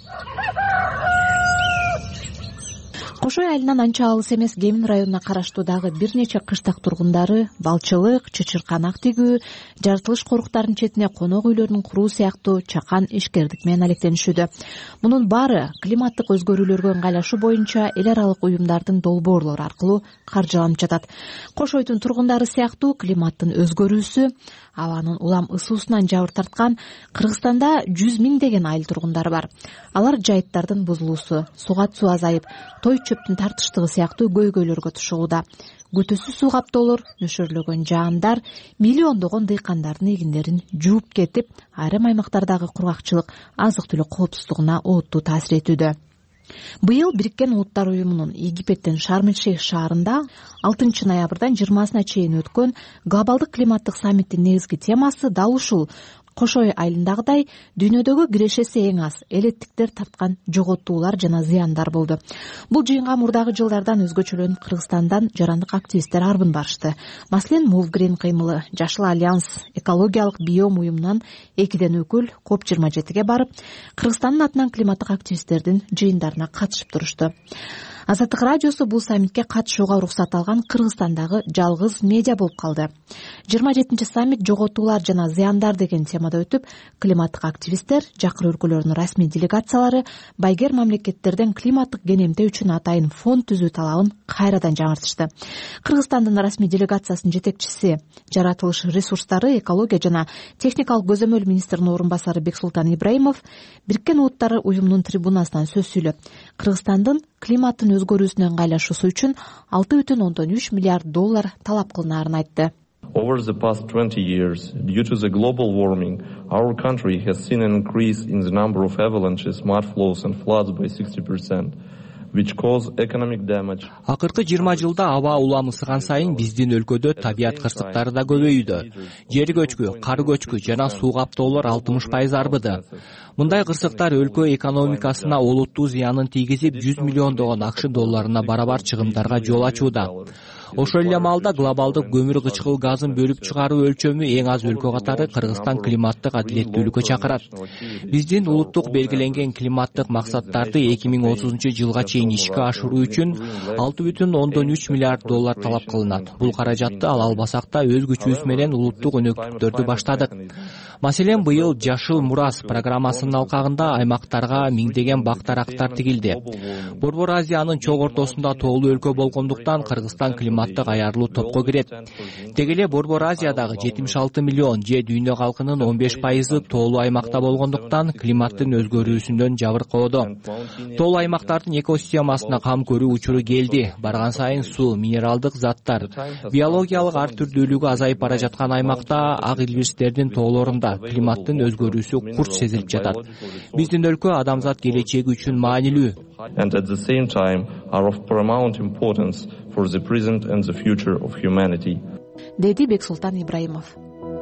[SPEAKER 21] Кошой айылынан анча алыс эмес Кемин районуна караштуу дагы бир нече кыштак тургундары балчылык, чычырканак тигүү, жаратылыш коруктарынын четине конок үйлөрүн куруу сыяктуу чакан ишкердик менен алектенишүүдө. Мунун баары климаттык өзгөрүүлөргө ыңгайлашуу боюнча эл аралык уюмдардын долбоорлору аркылуу каржыланып жатат. Кошойдун тургундары сыяктуу климаттын өзгөрүүсү, абанын улам ысуусунан жабыр тарткан Кыргызстанда жүз миңдеген айыл тургундары бар. Алар жайыттардын бузулуусу, сугат суу азайып, той чөптүн тартыштыгы сыяктуу көйгөйлөргө тушууда. Күтүүсүз суу каптоолор, нөшөрлөгөн жаандар миллиондогон дыйкандардын эгиндерин жууп кетип, айрым аймактардагы кургакчылык, азык-түлүк коопсуздугуна олуттуу таасир этүүдө. Быйыл Бириккен Улуттар уюмунун Египеттин Шарм-эль-Шейх шаарында алтынчы ноябрдан жыйырмасына чейин өткөн глобалдык климаттык саммиттин негизги темасы дал ушул. Кошой айылындагыдай дүйнөдөгү кирешеси эң аз элеттиктер тарткан жоготуулар жана зыяндар болду. Бул жыйынга мурдагы жылдардан өзгөчөлөнүп Кыргызстандан жарандык активисттер арбын барышты. Маселен, Мувгрин кыймылы, Жашыл альянс, экологиялык биом уюмунан экиден өкүл коп жыйырма жетиге барып, Кыргызстандын атынан климаттык активисттердин жыйындарына катышып турушту. Азаттык радиосу бул саммитке катышууга уруксат алган Кыргызстандагы жалгыз медиа болуп калды. жыйырма жетинчи саммит жоготуулар жана зыяндар деген темада өтүп, климаттык активисттер, жакыр өлкөлөрүнүн расмий делегациялары байгер мамлекеттерден климаттык кенемтөө үчүн атайын фонд түзүү талабын кайрадан жаңыртышты. Кыргызстандын расмий делегациясынын жетекчиси, жаратылыш ресурстары, экология жана техникалык көзөмөл министринин орун басары Бексултан Ибраимов Бириккен Улуттар уюмунун трибунасынан сөз сүйлөп, Кыргызстандын климаттын өзгөрүүсүнө ыңгайлашуусу үчүн алты бүтүн ондон үч миллиард доллар талап кылынаарын айтты.
[SPEAKER 23] Over the past twenty years, due to the global warming, our country has seen an increase in the number of avalanches, mud flows and floods by sixty percent. which cause economic damage.
[SPEAKER 1] Акыркы жыйырма жылда аба улам ысыган сайын биздин өлкөдө табият кырсыктары да көбөйүүдө. Жер көчкү, кар көчкү жана суу каптоолор алтымыш пайыз арбыды. Мындай кырсыктар өлкө экономикасына олуттуу зыянын тийгизип, жүз миллиондогон акш долларына барабар чыгымдарга жол ачууда. Ошол эле маалда глобалдык көмүр кычкыл газын бөлүп чыгаруу өлчөмү эң аз өлкө катары Кыргызстан климаттык адилеттүүлүккө чакырат. Биздин улуттук белгиленген климаттык максаттарды эки миң отузунчу жылга чейин ишке ашыруу үчүн алты бүтүн ондон үч миллиард доллар талап кылынат. Бул каражатты ала албасак да өз күчүбүз менен улуттук өнөктүктөрдү баштадык. Маселен, быйыл Жашыл Мурас программасынын алкагында аймактарга миңдеген бак-дарактар тигилди. Борбор Азиянын чок ортосунда тоолуу өлкө болгондуктан Кыргызстан климаттык аярлуу топко кирет. Деги эле Борбор Азиядагы жетимиш алты миллион же дүйнө калкынын он беш пайызы тоолуу аймакта болгондуктан климаттын өзгөрүүсүнөн жабыркоодо. Тоолуу аймактардын экосистемасына кам көрүү учуру келди. Барган сайын суу, минералдык заттар, биологиялык ар түрдүүлүгү азайып бара жаткан аймакта ак илбирстердин тоолорунда климаттын өзгөрүүсү курч сезилип жатат. Биздин өлкө адамзат келечеги үчүн маанилүү.
[SPEAKER 23] And at the same time are of paramount importance for the present and the future of humanity.
[SPEAKER 21] Деди Бексултан Ибраимов.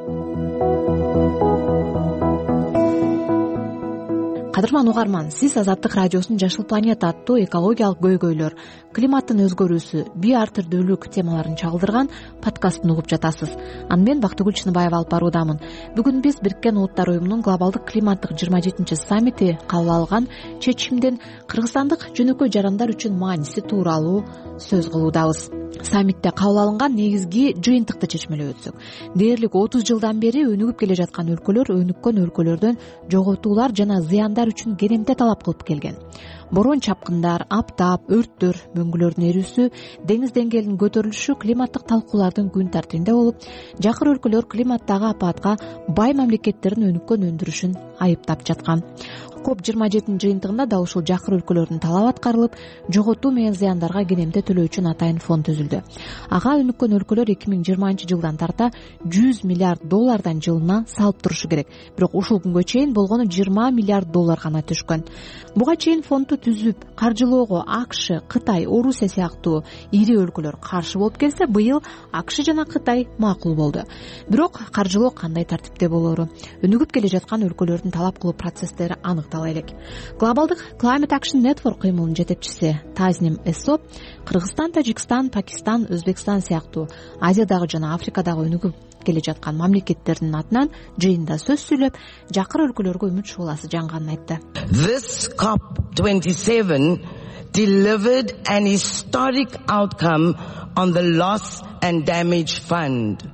[SPEAKER 21] Кадырман угарман, сиз Азаттык радиосунун Жашыл планета аттуу экологиялык көйгөйлөр, климаттын өзгөрүүсү, биар түрдүүлүк темаларын чагылдырган подкастын угуп жатасыз. Аны мен Бактыгүл Чыныбаева алып баруудамын. Бүгүн биз Бириккен Улуттар уюмунун глобалдык климаттык жыйырма жетинчи саммити кабыл алган чечимден кыргызстандык жөнөкөй жарандар үчүн мааниси тууралуу сөз кылуудабыз. Саммитте кабыл алынган негизги жыйынтыкты чечмелеп өтсөк, дээрлик отуз жылдан бери өнүгүп келе жаткан өлкөлөр өнүккөн өлкөлөрдөн жоготуулар жана зыяндар үчүн керемте талап кылып келген. Борон чапкындар, аптап, өрттөр, мөңгүлөрдүн эрүүсү, деңиз деңгээлинин көтөрүлүшү климаттык талкуулардын күн тартибинде болуп, жакыр өлкөлөр климаттагы апатка бай мамлекеттердин өнүккөн өндүрүшүн айыптап жаткан. коп жыйырма жетинчи жыйынтыгында да ушул жакыр өлкөлөрдүн талабы аткарылып, жоготуу менен зыяндарга керемте төлөө үчүн атайын фонд түзүлдү. Ага өнүккөн өлкөлөр эки миң жыйырманчы жылдан тарта жүз миллиард доллардан жылына салып турушу керек. Бирок ушул күнгө чейин болгону жыйырма миллиард доллар гана түшкөн. Буга чейин фондду түзүп, каржылоого АКШ, Кытай, Орусия сыяктуу ири өлкөлөр каршы болуп келсе, быйыл АКШ жана Кытай макул болду. Бирок каржылоо кандай тартипте болору, өнүгүп келе жаткан өлкөлөрдүн талап кылуу процесстери аныктала элек. Глобалдык Climate Action Network кыймылынын жетекчиси Тазним Эссо Кыргызстан, Тажикстан, Пакистан, Өзбекстан сыяктуу Азиядагы жана Африкадагы өнүгүп келе жаткан мамлекеттердин атынан жыйында сөз сүйлөп, жакыр өлкөлөргө үмүт шууласы жанганын айтты.
[SPEAKER 6] This COP twenty-seven delivered an historic outcome on the Loss and Damage Fund.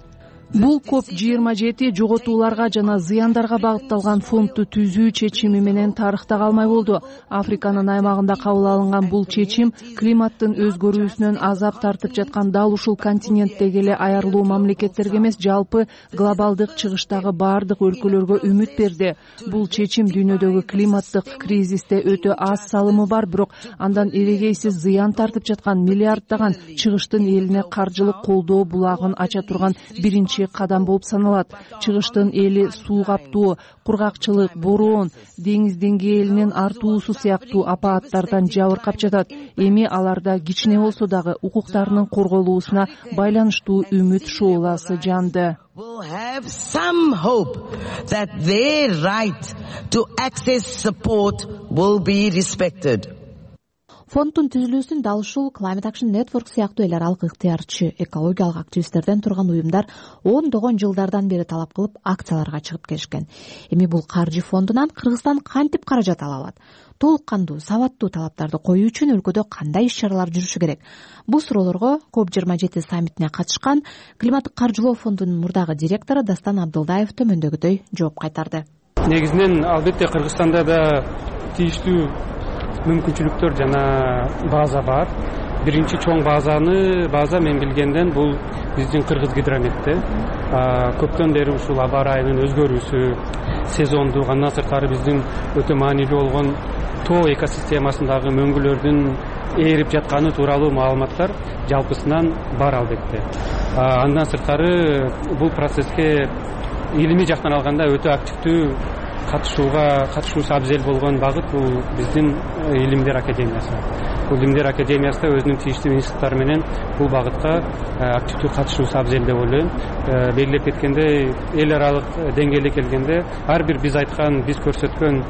[SPEAKER 2] Бул коп жыйырма жети жоготууларга жана зыяндарга багытталган фондду түзүү чечими менен тарыхта калмай болду. Африканын аймагында кабыл алынган бул чечим климаттын өзгөрүүсүнөн азап тартып жаткан дал ушул континенттеги эле аярлуу мамлекеттерге эмес, жалпы глобалдык чыгыштагы баардык өлкөлөргө үмүт берди. Бул чечим дүйнөдөгү климаттык кризисте өтө аз салымы бар, бирок андан эрегейсиз зыян тартып жаткан миллиарддаган чыгыштын элине каржылык колдоо булагын ача турган биринчи кадам болуп саналат. Чыгыштын эли суу каптуу, кургакчылык, борон, деңиз деңгээлинин артуусу сыяктуу апааттардан жабыркап жатат. Эми аларда кичине болсо дагы укуктарынын корголуусуна байланыштуу үмүт шууласы жанды.
[SPEAKER 6] Will have some hope that their right to access support will be respected.
[SPEAKER 21] Фонддун түзүлүүсүн дал ушул Climate Action Network сыяктуу эл аралык ыктыярчы экологиялык активисттерден турган уюмдар ондогон жылдардан бери талап кылып акцияларга чыгып келишкен. Эми бул каржы фондунан Кыргызстан кантип каражат ала алат? Толук кандуу, сабаттуу талаптарды коюу үчүн өлкөдө кандай иш-чаралар жүрүшү керек? Бул суроолорго коп жыйырма жети саммитине катышкан Климаттык каржылоо фондунун мурдагы директору Дастан Абдылдаев төмөндөгүдөй жооп кайтарды.
[SPEAKER 10] Негизинен албетте Кыргызстанда да тийиштүү мүмкүнчүлүктөр жана база бар. Биринчи чоң базаны, база мен билгенден бул биздин Кыргыз гидрометте. Көптөн бери ушул аба ырайынын өзгөрүүсү, сезондук, андан сырткары биздин өтө маанилүү болгон тоо экосистемасындагы мөңгүлөрдүн ээрип жатканы тууралуу маалыматтар жалпысынан бар албетте. Андан сырткары бул процесске илимий жактан алганда өтө активдүү катышууга катышуусу абзел болгон багыт бул биздин илимдер академиясы. Бул илимдер академиясы да өзүнүн тийиштүү институттары менен бул багытка активдүү катышуусу абзел деп ойлойм. Белгилеп кеткендей, эл аралык деңгээлге келгенде ар бир биз айткан, биз көрсөткөн,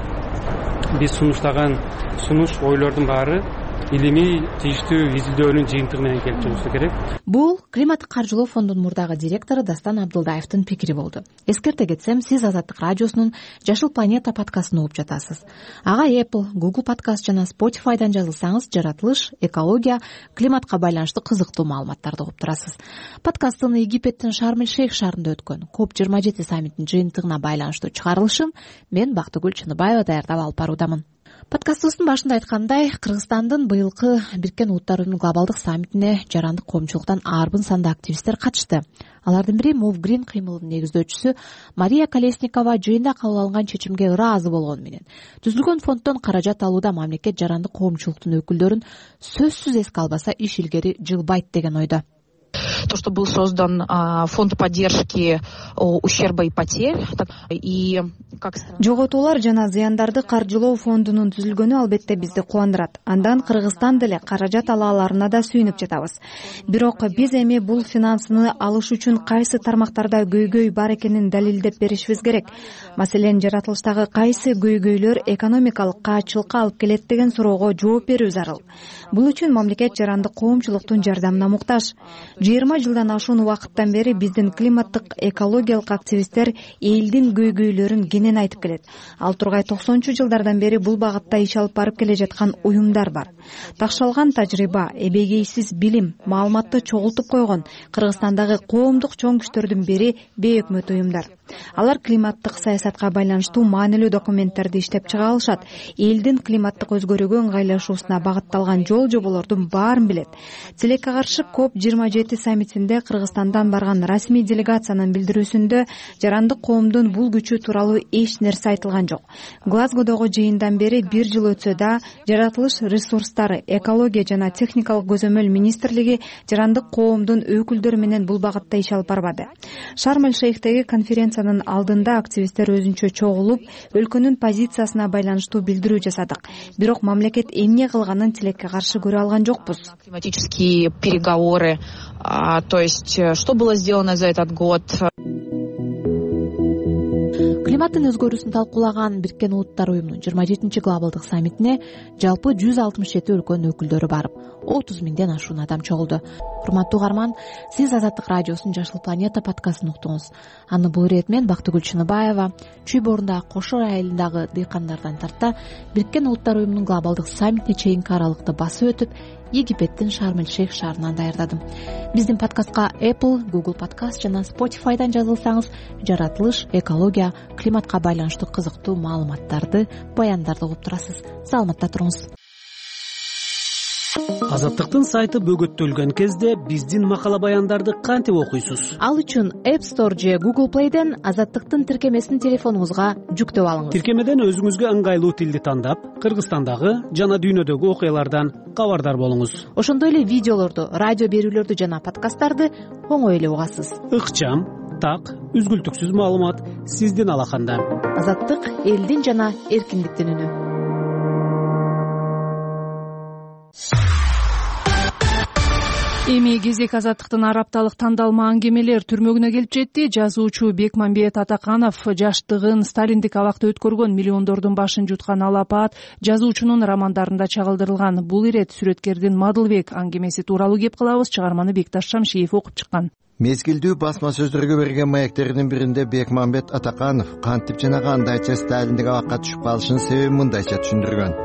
[SPEAKER 10] биз сунуштаган сунуш ойлордун баары илимий тийиштүү изилдөөнүн жыйынтыгы менен келип чыгышы керек.
[SPEAKER 21] Бул климаттык каржылоо фондунун мурдагы директору Дастан Абдылдаевдин пикири болду. Эскерте кетсем, сиз Азаттык радиосунун Жашыл планета подкастын угуп жатасыз. Ага Apple, Google подкаст жана Spotify'дан жазылсаңыз, жаратылыш, экология, климатка байланыштуу кызыктуу маалыматтарды угуп турасыз. Подкасттын Египеттин Шарм-эль-Шейх шаарында өткөн коп жыйырма жети саммитинин жыйынтыгына байланыштуу чыгарылышын мен Бактыгүл Чыныбаева даярдап алып баруудамын. Подкастыбыздын башында айткандай, Кыргызстандын быйылкы Бириккен Улуттар Уюмунун глобалдык саммитине жарандык коомчулуктан арбын санда активисттер катышты. Алардын бири Move Green кыймылынын негиздөөчүсү Мария Колесникова жыйында кабыл алынган чечимге ыраазы болгону менен түзүлгөн фонддон каражат алууда мамлекет жарандык коомчулуктун өкүлдөрүн сөзсүз эске албаса иш илгери жылбайт деген ойдо.
[SPEAKER 8] То, что был создан а, фонд поддержки о, ущерба и потерь, и как
[SPEAKER 12] жоготуулар жана зыяндарды каржылоо фондунун түзүлгөнү албетте бизди кубандырат. Андан Кыргызстан деле каражат ала аларына да сүйүнүп жатабыз. Бирок биз эми бул финансыны алыш үчүн кайсы тармактарда көйгөй бар экенин далилдеп беришибиз керек. Маселен, жаратылыштагы кайсы көйгөйлөр экономикалык каачылыкка алып келет деген суроого жооп берүү зарыл. Бул үчүн мамлекет жарандык коомчулуктун жардамына муктаж. жыйырма жылдан ашуун убакыттан бери биздин климаттык экологиялык активисттер элдин көйгөйлөрүн кенен айтып келет. Ал тургай токсонунчу жылдардан бери бул багытта иш алып барып келе жаткан уюмдар бар. Такшалган тажрыйба, эбегейсиз билим, маалыматты чогултуп койгон Кыргызстандагы коомдук чоң күчтөрдүн бири бейөкмөт уюмдар. Алар климаттык саясатка байланыштуу маанилүү документтерди иштеп чыга алышат. Элдин климаттык өзгөрүүгө ыңгайлашуусуна багытталган жол жоболордун баарын билет. Тилекке каршы коп жыйырма жети саммитинде Кыргызстандан барган расмий делегациянын билдирүүсүндө жарандык коомдун бул күчү тууралуу эч нерсе айтылган жок. Глазгодогу жыйындан бери бир жыл өтсө да, жаратылыш ресурстары, экология жана техникалык көзөмөл министрлиги жарандык коомдун өкүлдөрү менен бул багытта иш алып барбады. Шарм-эль-Шейхтеги конференциянын алдында активисттер өзүнчө чогулуп, өлкөнүн позициясына байланыштуу билдирүү жасадык. Бирок мамлекет эмне кылганын тилекке каршы көрө алган жокпуз.
[SPEAKER 8] Климатические переговоры, а, то есть что было сделано за этот год?
[SPEAKER 21] Климаттын өзгөрүүсүн талкуулаган Бириккен Улуттар Уюмунун жыйырма жетинчи глобалдык саммитине жалпы жүз алтымыш жети өлкөнүн өкүлдөрү барып, отуз миңден ашуун адам чогулду. Урматтуу угарман, сиз Азаттык радиосунун Жашыл планета подкастын уктуңуз. Аны бул ирет мен Бактыгүл Чыныбаева Чүй Борундагы Кошор айылындагы дыйкандардан тарта Бириккен Улуттар Уюмунун глобалдык саммитине чейинки аралыкты басып өтүп, Египеттин Шарм-эль-Шейх шаарынан даярдадым. Биздин подкастка Apple, Google подкаст жана Spotify'дан жазылсаңыз, жаратылыш, экология, климатка байланыштуу кызыктуу маалыматтарды, баяндарды угуп турасыз. Саламатта туруңуз.
[SPEAKER 3] Азаттыктын сайты бөгөттөлгөн кезде биздин макала баяндарды кантип окуйсуз?
[SPEAKER 21] Ал үчүн App Store же Google Play'ден Азаттыктын тиркемесин телефонуңузга жүктөп алыңыз.
[SPEAKER 3] Тиркемеден өзүңүзгө ыңгайлуу тилди тандап, Кыргызстандагы жана дүйнөдөгү окуялардан кабардар болуңуз.
[SPEAKER 21] Ошондой эле видеолорду, радио берүүлөрдү жана подкасттарды оңой эле угасыз.
[SPEAKER 3] Ыкчам, так, үзгүлтүксүз маалымат сиздин алаканда.
[SPEAKER 21] Азаттык элдин жана эркиндиктин үнү.
[SPEAKER 2] Эми кезек Азаттыктын ар апталык тандалма аңгемелер түрмөгүнө келип жетти. Жазуучу Бекмамбет Атаканов жаштыгын Сталиндик абакта өткөргөн, миллиондордун башын жуткан алапат жазуучунун романдарында чагылдырылган. Бул ирет сүрөткердин Мадылбек аңгемеси тууралуу кеп кылабыз. Чыгарманы Бекташ Шамшиев окуп чыккан.
[SPEAKER 13] Мезгилдүү басма сөздөргө берген маектеринин биринде Бекмамбет Атаканов кантип жана кандайча Сталиндик абакка түшүп калышынын себебин мындайча түшүндүргөн.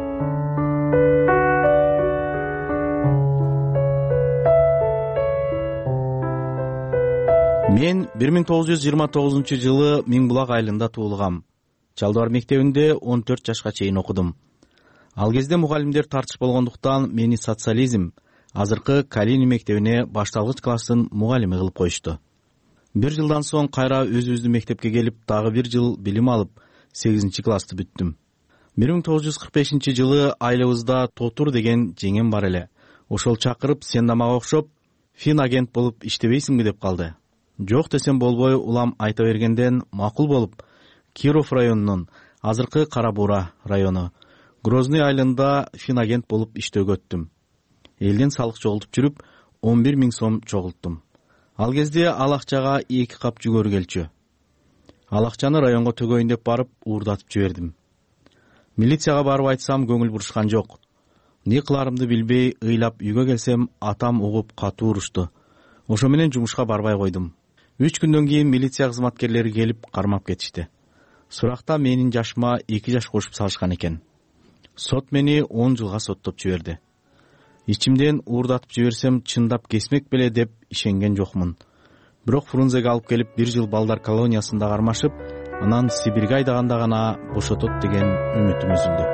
[SPEAKER 4] Мен бир миң тогуз жүз жыйырма тогузунчу жылы Миң Булак айылында туулгам. Чалдыбар мектебинде он төрт жашка чейин окудум. Ал кезде мугалимдер тартыш болгондуктан мени социализм, азыркы Калини мектебине башталгыч класстын мугалими кылып коюшту. Бир жылдан соң кайра өзүбүздүн мектепке келип, дагы бир жыл билим алып, сегизинчи классты бүттүм. бир миң тогуз жүз кырк бешинчи жылы айлабызда Тотур деген жеңем бар эле. Ошол чакырып, сен да мага окшоп фин агент болуп иштебейсиңби деп калды. Жок десем болбой улам айта бергенден макул болуп, Киров районунун, азыркы Кара Буура району. Грозный айылында финагент болуп иштөөгө өттүм. Элден салык чогултуп жүрүп, он бир миң сом чогулттум. Ал кезде ал акчага эки кап жүгөрү келчү. Ал акчаны районго төгөйүн деп барып уурдатып жибердим. Милицияга барып айтсам көңүл бурушкан жок. Не кыларымды билбей ыйлап үйгө келсем, атам угуп катуу урушту. Ошо менен жумушка барбай койдум. Үч күндөн кийин милиция кызматкерлери келип кармап кетишти. Суракта менин жашыма эки жаш кошуп салышкан экен. Сот мени он жылга соттоп жиберди. Ичимден уурдатып жиберсем чындап кесмек беле деп ишенген жокмун. Бирок Фрунзеге алып келип бир жыл балдар колониясында кармашып, анан Сибирге айдаганда гана бошотот деген үмүтүм үзүлдү.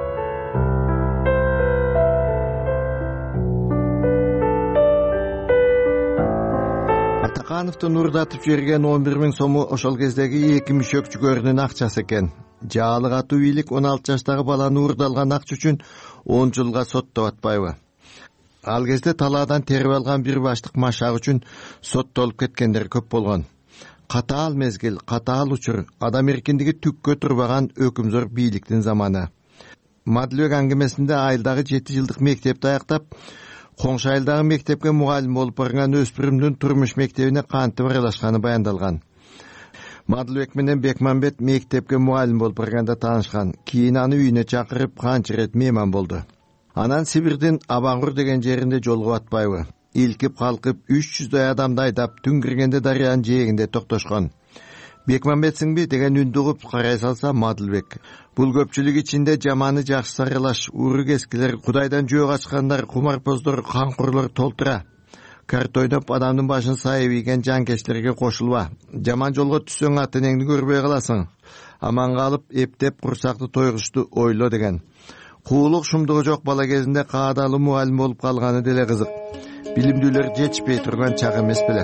[SPEAKER 13] Атакановдун уурдатып жиберген он бир миң сому ошол кездеги эки мүшөк жүгөрүнүн акчасы экен. Жаалы катуу бийлик он алты жаштагы баланы уурдалган акча үчүн он жылга соттоп атпайбы? Ал кезде талаадан терип алган бир баштык машак үчүн соттолуп кеткендер көп болгон. Катаал мезгил, катаал учур, адам эркиндиги түккө турбаган өкүмзөр бийликтин заманы. Мадлбек аңгемесинде айылдагы жети жылдык мектепти аяктап, коңшу айылдагы мектепке мугалим болуп барган өспүрүмдүн турмуш мектебине кантип аралашканы баяндалган. Мадлбек менен Бекмамбет мектепке мугалим болуп барганда таанышкан. Кийин аны үйүнө чакырып канча ирет мейман болду. Анан Сибирдин Абагур деген жеринде жолугуп атпайбы? Илкип калкып үч жүздөй адамды айдап түн киргенде дарыянын жээгинде токтошкон. Бекмамбетсиңби деген үндү угуп карай салса Мадлбек. Бул көпчүлүк ичинде жаманы жакшы сарылаш, уру кескилер, кудайдан жөө качкандар, кумарпоздор, канкурлар толтура. Карт ойноп адамдын башын сайып ийген жанкечтерге кошулба. Жаман жолго түссөң ата-энеңди көрбөй каласың. Аман калып, эптеп курсакты тойгушту ойло деген. Куулук шумдугу жок бала кезинде каадалуу мугалим болуп калганы деле кызык. Билимдүүлөр жетишпей турган чак эмес беле.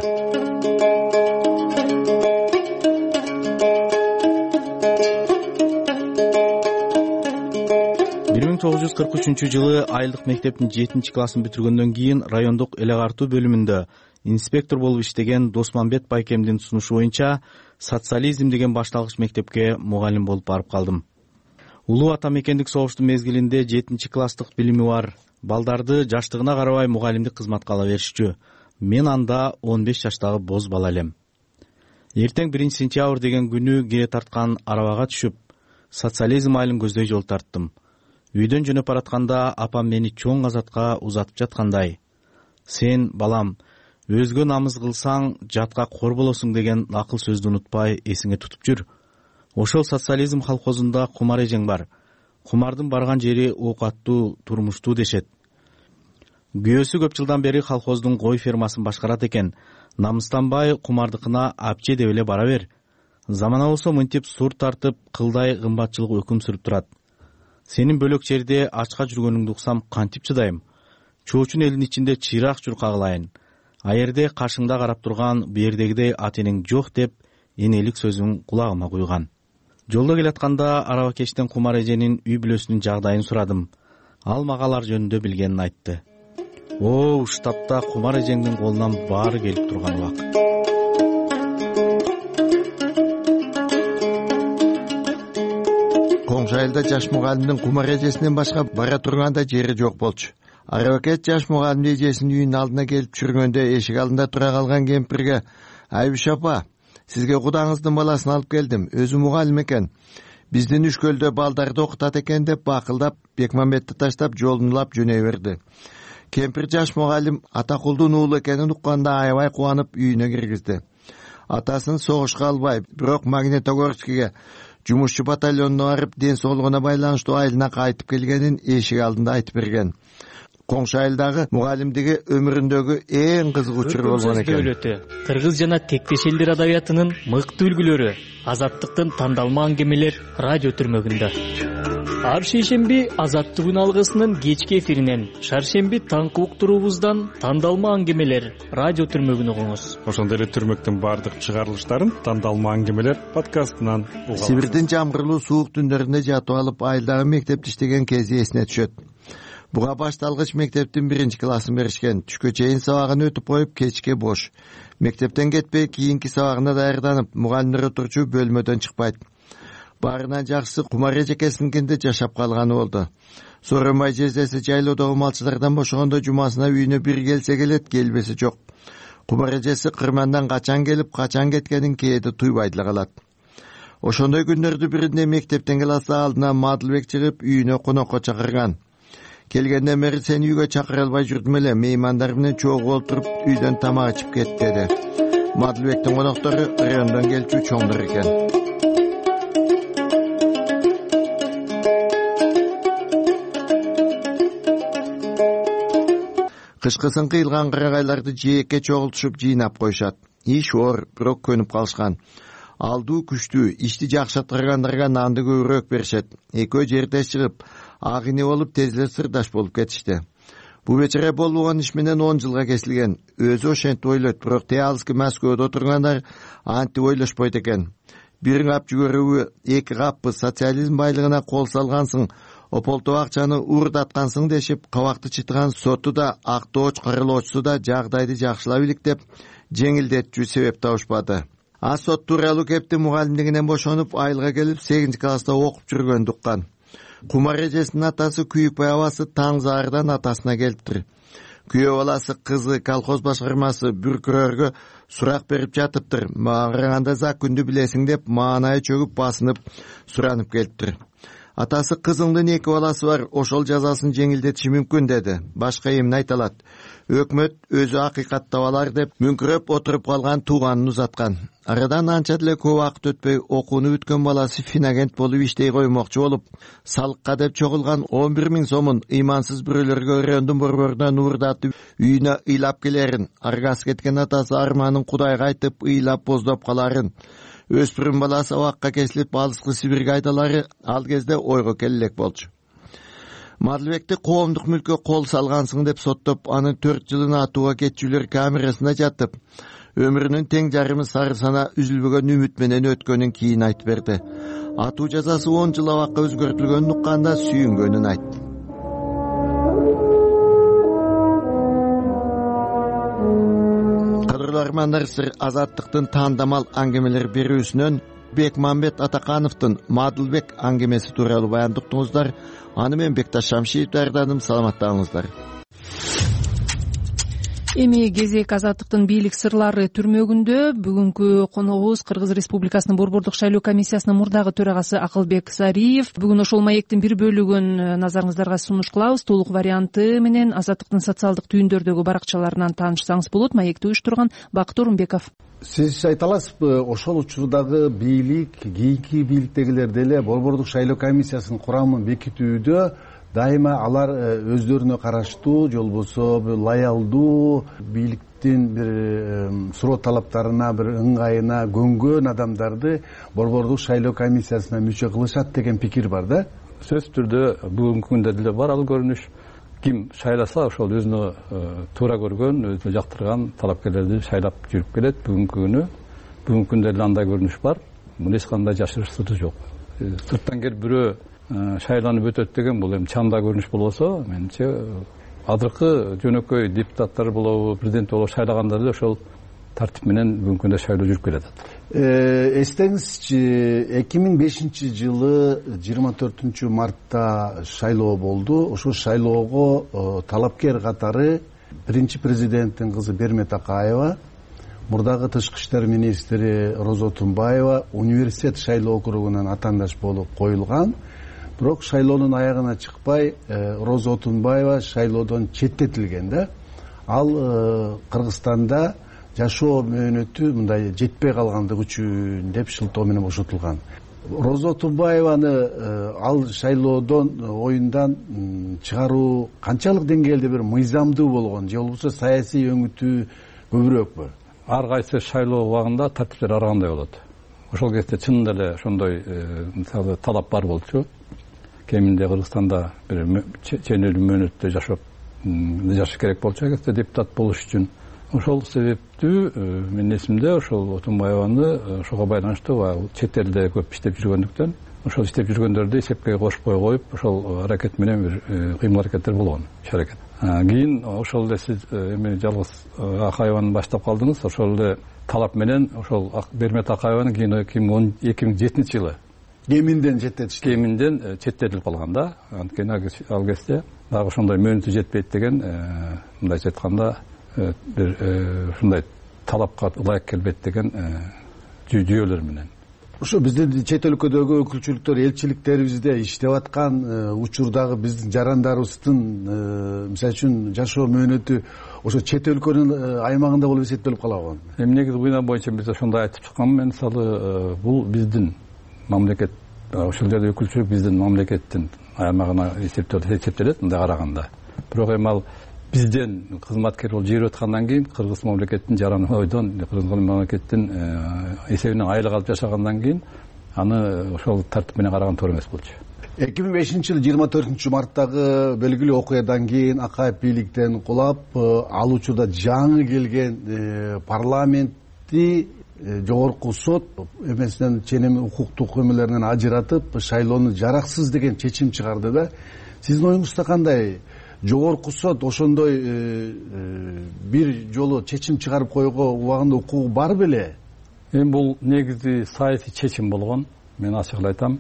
[SPEAKER 4] бир миң тогуз жүз кырк үчүнчү жылы айылдык мектептин жетинчи классын бүтүргөндөн кийин райондук эле картуу бөлүмүндө инспектор болуп иштеген Досманбет Байкемдин сунушу боюнча социализм деген башталгыч мектепке мугалим болуп барып калдым. Улуу ата мекендик согуштун мезгилинде жетинчи класстык билими бар балдарды жаштыгына карабай мугалимдик кызматка ала беришчү. Мен анда он беш жаштагы боз бала элем. Эртең биринчи сентябрь деген күнү кире тарткан арабага түшүп, социализм айылын көздөй жол тарттым. Үйдөн жөнөп баратканда апам мени чоң казатка узатып жаткандай: "Сен, балам, өзгө намыз кылсаң жатка кор болосуң" деген акыл сөздү унутпай эсиңе тутуп жүр. Ошол социализм колхозунда кумар эжең бар. Кумардын барган жери оокаттуу, турмуштуу дешет. Күйөөсү көп жылдан бери колхоздун кой фермасын башкарат экен. Намыстанбай кумардыкына апче деп эле бара бер. Замана болсо мынтип сур тартып, кылдай кымбатчылык өкүм сүрүп турат. Сенин бөлөк жерде ачка жүргөнүңдү уксам кантип чыдайм? Чоочун элдин ичинде чыйрак жүр кагылайын. Аерде каршыңда карап турган бердегидей ата-энең жок деп энелик сөзүн кулагыма куйган. Жолдо келатканда арабакечтен кумар эженин үй бүлөсүнүн жагдайын сурадым. Ал мага алар жөнүндө билгенин айтты. О, штабта кумар эжеңдин колунан баары келип турган убак.
[SPEAKER 13] Коңшу айылда жаш мугалимдин кумар эжесинен башка бара турганда жери жок болчу. Арабакет жаш мугалимдин эжесинин үйүнүн алдына келип түшүргөндө эшик алдында тура калган кемпирге: "Айбиш апа, сизге кудаңыздын баласын алып келдим. Өзү мугалим экен. Биздин үшкөлдө балдарды окутат экен" деп бакылдап, Бекмамбетти таштап жолун улап жөнөй берди. Кемпир жаш мугалим Атакулдун уулу экенин укканда аябай кубанып үйүнө киргизди. Атасын согушка албай, бирок Магнитогорскиге жумушчу батальонуна барып, ден соолугуна байланыштуу айылына кайтып келгенин эшик алдында айтып берген. Коңшу айылдагы мугалимдиги өмүрүндөгү эң кызык учур болгон экен.
[SPEAKER 16] Кыргыз жана тектеш элдер адабиятынын мыкты үлгүлөрү, Азаттыктын тандалма аңгемелер радио түрмөгүндө. Ар шейшемби Азаттык алгысынын кечки эфиринен, шаршемби таңкы уктуруубуздан тандалма аңгемелер радио түрмөгүн угуңуз.
[SPEAKER 5] Ошондой эле түрмөктүн бардык чыгарылыштарын тандалма аңгемелер подкастынан угуңуз.
[SPEAKER 13] Сибирдин жамгырлуу суук түндөрүндө жатып алып айылдагы мектепти иштеген кези эсине түшөт. Буга башталгыч мектептин биринчи классын беришкен. Түшкө чейин сабагын өтүп коюп, кечке бош. Мектептен кетпей, кийинки сабагына даярданып, мугалимдер отурчу бөлмөдөн чыкпайт. баарынан жакшысы кумар эжекесиникинде жашап калганы болду. Сооронбай жездеси жайлоодогу малчылардан бошогондо жумасына үйүнө бир келсе келет, келбеси жок. Кумар эжеси кырмандан качан келип, качан кеткенин кээде туйбай деле калат. Ошондой күндөрдү биринде мектептен класс алдына Мадылбек чыгып, үйүнө конокко чакырган. Келгенден бери сени үйгө чакыра албай жүрдүм эле, меймандар менен чогуу отуруп үйдөн тамак ичип кет деди. Мадылбектин коноктору райондон келчү чоңдор экен. Кышкысын кыйылган кырагайларды жээкке чогултушуп жыйнап коюшат. Иш оор, бирок көнүп калышкан. Алдуу күчтүү, ишти жакшы аткаргандарга нанды көбүрөөк беришет. Экөө жерде чыгып, агыны болуп тезле сырдаш болуп кетишти. Бу вечере болгон иш менен он жылга кесилген. Өзү ошентип ойлойт, бирок Теалский Москвада отургандар антип ойлошпойт экен. Бир кап жүгөрүбү, эки каппы социализм байлыгына кол салгансың, ополтоо акчаны уурдаткансың дешип, кабакты чытыган соту да, актооч каралоочусу да жагдайды жакшылап иликтеп, жеңилдетчү себеп табышпады. А сот тууралуу кепти мугалимдигинен бошонуп, айылга келип сегизинчи класста окуп жүргөн дуккан. Кумар эжесинин атасы Күйүкбай абасы таң заардан атасына келиптир. Күйөө баласы кызы колхоз башкармасы бүркүрөргө сурак берип жатыптыр. Мага караганда закүндү билесиң деп маанайы чөгүп басынып суранып келиптир. Атасы кызыңдын эки баласы бар, ошол жазасын жеңилдетиши мүмкүн деди. Башка эмне айта алат? Өкмөт өзү акыйкат таба алар деп мүңкүрөп отуруп калган тууганын узаткан. Арадан анча деле көп убакыт өтпөй окууну бүткөн баласы финагент болуп иштей коймокчу болуп, салыкка деп чогулган он бир миң сомун ыймансыз бирөөлөргө райондун борборунан уурдатып үйүнө ыйлап келерин, аргасы кеткен атасы арманын Кудайга айтып ыйлап боздоп каларын, өспүрүм баласы абакка кесилип алыскы Сибирге айдалары ал кезде ойго келе элек болчу. Мадылбекти коомдук мүлккө кол салгансың деп соттоп, анын төрт жылын атууга кетчүлөр камерасына жатып, өмүрүнүн тең жарымы сары сана үзүлбөгөн үмүт менен өткөнүн кийин айтып берди. Атуу жазасы он жыл абакка өзгөртүлгөнүн укканда сүйүнгөнүн айтты. Кадырлуу армандар, сир Азаттыктын таандамал аңгемелер берүүсүнөн Бекмамбет Атакановдун Мадылбек аңгемеси тууралуу баяндыктыңыздар. Аны мен Бекташ Шамшиев даярдадым. Саламаттаңыздар.
[SPEAKER 2] Эми кезек Азаттыктын бийлик сырлары түрмөгүндө. Бүгүнкү коногубуз Кыргыз Республикасынын Борбордук шайлоо комиссиясынын мурдагы төрагасы Акылбек Сариев. Бүгүн ошол маектин бир бөлүгүн назарыңыздарга сунуш кылабыз. Толук варианты менен Азаттыктын социалдык түйүндөрдөгү баракчаларынан таанышсаңыз болот. Маекти уюштурган Бакыт Орунбеков.
[SPEAKER 11] Сиз айта аласызбы, ошол учурдагы бийлик, кийинки бийликтегилер деле Борбордук шайлоо комиссиясынын курамын бекитүүдө дайыма алар өздөрүнө караштуу, же болбосо лоялдуу, бийликтин бир суроо талаптарына, бир ыңгайына көнгөн адамдарды Борбордук шайлоо комиссиясына мүчө кылышат деген пикир бар да.
[SPEAKER 14] Сөзсүз түрдө бүгүнкү күндө деле бар ал көрүнүш. Ким шайласа, ошол өзүнө туура көргөн, өзүнө жактырган талапкерлерди шайлап жүрүп келет. Бүгүнкү күнү, бүгүнкү күндө деле андай көрүнүш бар. Муну эч кандай жашырыш сыры жок. Сырттан келип бирөө шайланып өтөт деген бул эми чанда көрүнүш болбосо, менимче азыркы жөнөкөй депутаттар болобу, президент болобу шайлагандар деле ошол тартип менен бүгүнкү күндө шайлоо жүрүп келатат.
[SPEAKER 11] Эстеңизчи, эки миң бешинчи жылы жыйырма төртүнчү мартта шайлоо болду. Ошол шайлоого талапкер катары биринчи президенттин кызы Бермет Акаева, мурдагы тышкы иштер министри Розо Тумбаева университет шайлоо округунан атаандаш болуп коюлган. Бирок шайлоонун аягына чыкпай, Розо Тумбаева шайлоодон четтетилген да. Ал Кыргызстанда жашоо мөөнөтү мындай жетпей калгандыгы үчүн деп шылтоо менен бошотулган. Розо Тумбаеваны ал шайлоодон оюндан чыгаруу канчалык деңгээлде бир мыйзамдуу болгон, же болбосо саясий өңүтү көбүрөөкпү?
[SPEAKER 14] Ар кайсы шайлоо убагында тартиптер ар кандай болот. Ошол кезде чынында эле ошондой мисалы талап бар болчу. Кеминде Кыргызстанда бир ченелүү мөөнөттө жашап жашаш керек болчу эгерде депутат болуш үчүн. Ошол себептүү менин эсимде ошол Тумбаеваны ошого байланыштуу чет элде көп иштеп жүргөндүктөн ошол иштеп жүргөндөрдү эсепке кошпой коюп ошол аракет менен бир кыймыл аракеттер болгон, иш аракет. Кийин ошол эле сиз эми жалгыз Акаеваны баштап калдыңыз. Ошол эле талап менен ошол Бермет Акаеваны кийин эки миң жетинчи жылы
[SPEAKER 11] кеминден четтетишти
[SPEAKER 14] кеминден четтетилип калган да. Анткени ал кезде дагы ошондой мөөнөтү жетпейт деген, мындайча айтканда бир ушундай талапка ылайык келбейт деген жүйөлөр менен.
[SPEAKER 11] Ошо биздин чет өлкөдөгү өкүлчүлүктөр, элчиликтерибизде иштеп аткан учурдагы биздин жарандарыбыздын мисалы үчүн жашоо мөөнөтү ошо чет өлкөнүн аймагында болуп эсептелип калабы?
[SPEAKER 14] Эми негизи буюна боюнча биз ошондой айтып чыкканмын. Мен мисалы бул биздин мамлекет, ошол жерде өкүлчүлүк биздин мамлекеттин аймагына эсептелет мындай караганда. Бирок эми ал бизден кызматкер болуп жиберип аткандан кийин кыргыз мамлекеттин жаран ойдон, кыргыз мамлекеттин эсебинен айлык алып жашагандан кийин аны ошол тартип менен караган туура эмес болчу.
[SPEAKER 11] эки миң бешинчи жылы жыйырма төртүнчү марттагы белгилүү окуядан кийин Акаев бийликтен кулап, ал учурда жаңы келген парламентти жогорку сот эмесинен ченем укуктук эмелеринен ажыратып шайлоону жараксыз деген чечим чыгарды да. Сиздин оюңузда кандай? Жогорку сот ошондой бир жолу чечим чыгарып койууга убагында укугу бар беле?
[SPEAKER 14] Эми бул негизи саясий чечим болгон. Мен ачык айтам.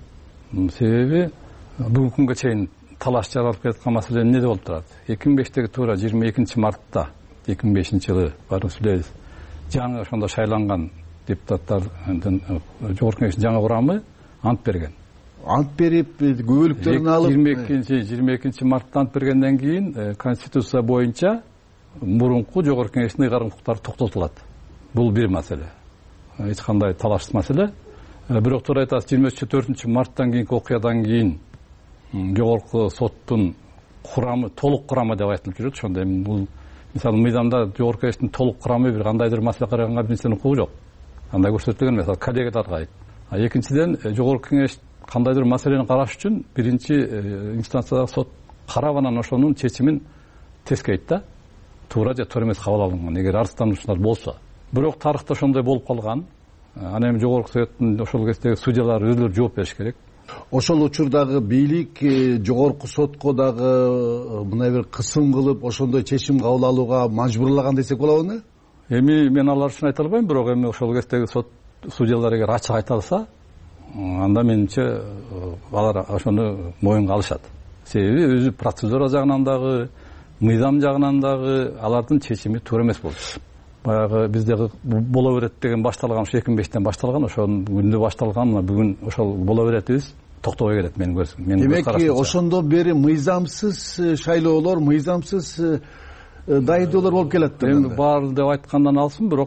[SPEAKER 14] Себеби бүгүнкү күнгө чейин талаш жаралып келаткан маселе эмнеде болуп турат? эки миң бештеги туура жыйырма экинчи мартта эки миң бешинчи жылы баарыбыз билебиз. Жаңы ошондо шайланган депутаттардын жогорку кеңештин жаңы курамы ант берген.
[SPEAKER 11] Ант берип, күбөлүктөрүн алып
[SPEAKER 14] жыйырма экинчи мартта ант бергенден кийин конституция боюнча мурунку жогорку кеңештин ыйгарым укуктары токтотулат. Бул бир маселе. Эч кандай талашсыз маселе. Бирок туура айтасыз, жыйырма төртүнчү марттан кийинки окуядан кийин жогорку соттун курамы, толук курамы деп айтылып жүрөт. Ошондо эми бул мисалы мыйзамда жогорку кеңештин толук курамы бир кандайдыр маселе караганга бир нерсенин укугу жок. Андай көрсөтүлгөн эмес, коллегияларга айт. А экинчиден жогорку кеңеш кандайдыр маселени караш үчүн биринчи инстанциядагы сот карап анан ошонун чечимин тескейт да. Туура же туура эмес кабыл алынган, эгер арыздануучулар болсо. Бирок тарыхта ошондой болуп калган. Анан эми жогорку советтин ошол кездеги судьялары өзүлөрү жооп бериш керек.
[SPEAKER 11] Ошол учурдагы бийлик жогорку сотко дагы мындай бир кысым кылып ошондой чечим кабыл алууга мажбурлаган десек болобу?
[SPEAKER 14] Эми мен алар үчүн айта албайм, бирок эми ошол кездеги сот судьялар эгер ачык айта алса, анда менимче алар ошону моюнга алышат. Себеби өзү процедура жагынан дагы, мыйзам жагынан дагы алардын чечими туура эмес болчу. Баягы бизде боло берет деген башталган, ошо эки миң бештен башталган, ошонун күндө башталган, мына бүгүн ошол боло беретибиз токтобой келет менин көзүм.
[SPEAKER 11] Демек, ошондо бери мыйзамсыз шайлоолор, мыйзамсыз дайындоолор болуп келет да.
[SPEAKER 14] Эми бар деп айткандан алсын, бирок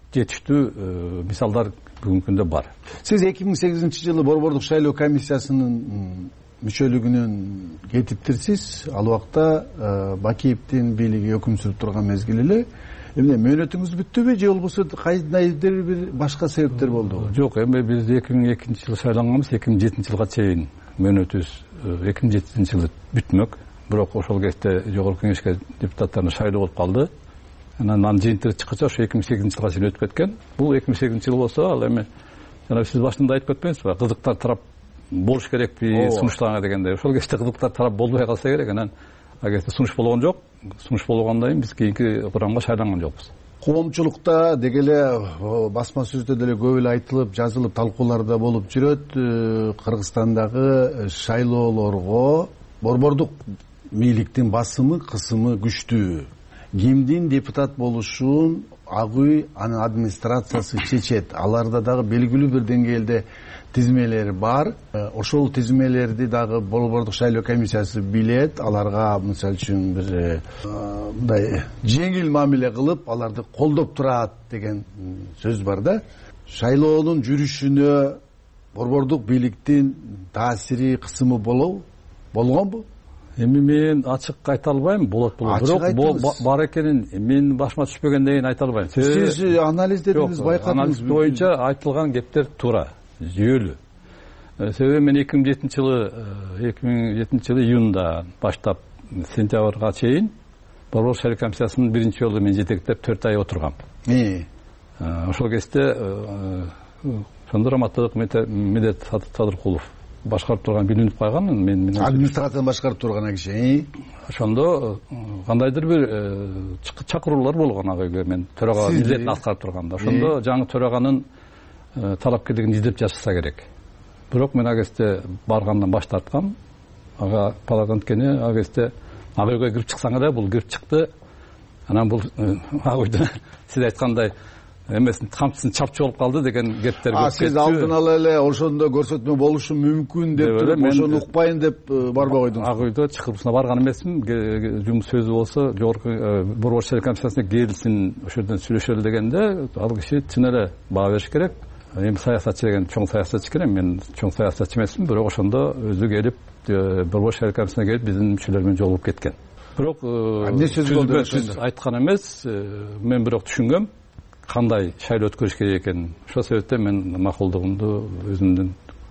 [SPEAKER 14] жетиштүү мисалдар бүгүнкү күндө бар.
[SPEAKER 11] Сиз эки миң сегизинчи жылы Борбордук шайлоо комиссиясынын мүчөлүгүнөн кетиптирсиз. Ал убакта Бакиевдин бийлиги өкүм сүрүп турган мезгил эле. Эмне мөөнөтүңүз бүттүбү же болбосо кайдыр бир башка себептер болдубу?
[SPEAKER 14] Жок, эми биз эки миң экинчи жылы шайланганбыз, эки миң жетинчи жылга чейин мөөнөтүбүз эки миң жетинчи жылы бүтмөк. Бирок ошол кезде жогорку кеңешке депутаттарын шайлоо болуп калды. Анан анын жыйынтыгы чыккача ошо эки миң сегизинчи жылга чейин өтүп кеткен. Бул эки миң сегизинчи жыл болсо, ал эми жана сиз башында айтып кетпеңизби, кызыктар тарап болуш керекпи сунуштарга дегенде. Ошол кезде кызыктар тарап болбой калса керек. Анан агерде сунуш болгон жок. Сунуш болгондон кийин биз кийинки курамга шайланган жокпуз.
[SPEAKER 11] Коомчулукта деги эле басма сөздө деле көп эле айтылып, жазылып, талкууларда болуп жүрөт. Кыргызстандагы шайлоолорго борбордук бийликтин басымы, кысымы күчтүү. Кимдин депутат болушун ак үй анын администрациясы чечет. Аларда дагы белгилүү бир деңгээлде тизмелер бар. Ошол тизмелерди дагы Борбордук шайлоо комиссиясы билет. Аларга мисалы үчүн бир мындай жеңил мамиле кылып, аларды колдоп турат деген сөз бар да. Шайлоонун жүрүшүнө борбордук бийликтин таасири, кысымы болобу? Болгонбу?
[SPEAKER 14] Эми мен ачык айта албайм, болот болот. Бирок бар экенин мен башыма түшпөгөндөн кийин айта албайм.
[SPEAKER 11] Сиз анализдедиңиз, байкадыңыз.
[SPEAKER 14] Анализ боюнча айтылган кептер туура, жүйөлүү. Себеби мен эки миң жетинчи жылы эки миң жетинчи жылы июнда баштап сентябрга чейин Борбордук шайлоо комиссиясынын биринчи жолу мен жетектеп төрт ай отургам. Ошол кезде ошондо Раматов Медет Садыркулов башкарып турган билинип калган. Мен
[SPEAKER 11] администрацияны башкарып турган киши.
[SPEAKER 14] Ошондо кандайдыр бир чакыруулар болгон ага үйгө, мен төрага милдетин аткарып турганда. Ошондо жаңы төраганын талапкерлигин издеп жашаса керек. бирок мен ал кезде баргандан баш тарткам. Ага палатан анткени ал кезде ак үйгө кирип чыксаң эле бул кирип чыкты. Анан бул ак үйдө сиз айткандай эмесин камчысын чапчы болуп калды деген кептер көп.
[SPEAKER 11] Сиз алдын ала эле ошондо көрсөтмө болушу мүмкүн деп туруп ошону укпайын деп барбай койдуңуз.
[SPEAKER 14] Ак үйдө чыгышына барган эмесмин. Жумуш сөзү болсо жогорку борбор шайлоо комиссиясына келсин, ошол жерден сүйлөшөлү дегенде ал киши чын эле баа бериш керек. Эми саясатчы деген чоң саясатчы экен, мен чоң саясатчы эмесмин, бирок ошондо өзү келип борбор шайлоо комиссиясына келип биздин мүчөлөр менен жолугуп кеткен. Бирок сөз айткан эмес, мен бирок түшүнгөм кандай шайлоо өткөрүш керек экенин. Ошол себептен мен макулдугумду өзүмдүн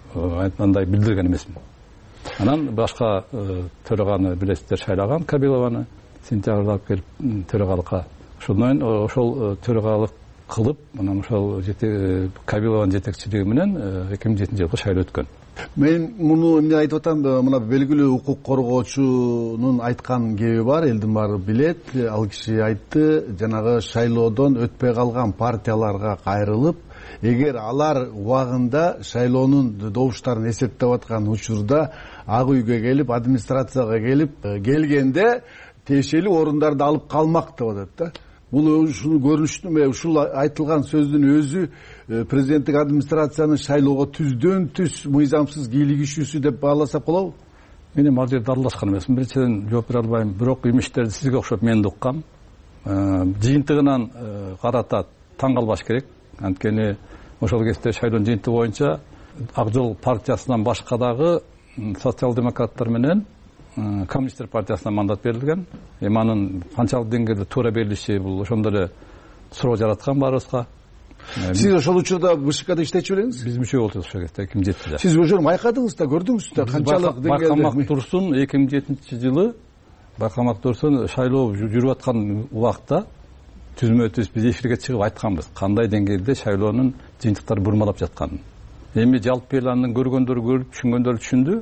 [SPEAKER 14] андай билдирген эмесмин. Анан башка төраганы билесиздер, шайлаган Кабилованы сентябрда алып келип төрагалыкка. Ошондон ошол төрагалык кылып, анан ошол Кабилованын жетекчилиги менен эки миң жетинчи жылкы шайлоо өткөн.
[SPEAKER 11] Мен муну эмне айтып атам, мына белгилүү укук коргоочунун айткан кеби бар, элдин баары билет. Ал киши айтты, жанагы шайлоодон өтпөй калган партияларга кайрылып, эгер алар убагында шайлоонун добуштарын эсептеп аткан учурда ак үйгө келип, администрацияга келип келгенде тиешелүү орундарды алып калмак деп атат да. Бул ушул көрүнүштүн, ушул айтылган сөздүн өзү президенттик администрациянын шайлоого түздөн түз мыйзамсыз кийлигишүүсү деп бааласак болобу?
[SPEAKER 14] Мен эми ал жерде аралашкан эмесмин. Биринчиден жооп бере албайм. Бирок имиштерди сизге окшоп мен да уккам. Жыйынтыгынан карата таң калбаш керек. Анткени ошол кезде шайлоонун жыйынтыгы боюнча Ак жол партиясынан башка дагы социал-демократтар менен коммунисттер партиясына мандат берилген. Эми анын канчалык деңгээлде туура берилиши бул ошондо эле суроо жараткан баарыбызга.
[SPEAKER 11] Сиз ошол учурда БШКда иштечү белеңиз?
[SPEAKER 14] Биз мүчө болдук ошол кезде эки миң жетиде.
[SPEAKER 11] Сиз ошону байкадыңыз да, көрдүңүз да канчалык деңгээлде.
[SPEAKER 14] Байкамак Турсун эки миң жетинчи жылы Байкамак Турсун шайлоо жүрүп аткан убакта түзмө түз биз эфирге чыгып айтканбыз кандай деңгээлде шайлоонун жыйынтыктары бурмалап жатканын. Эми жалпы эл анын көргөндөрү көрүп, түшүнгөндөрү түшүндү.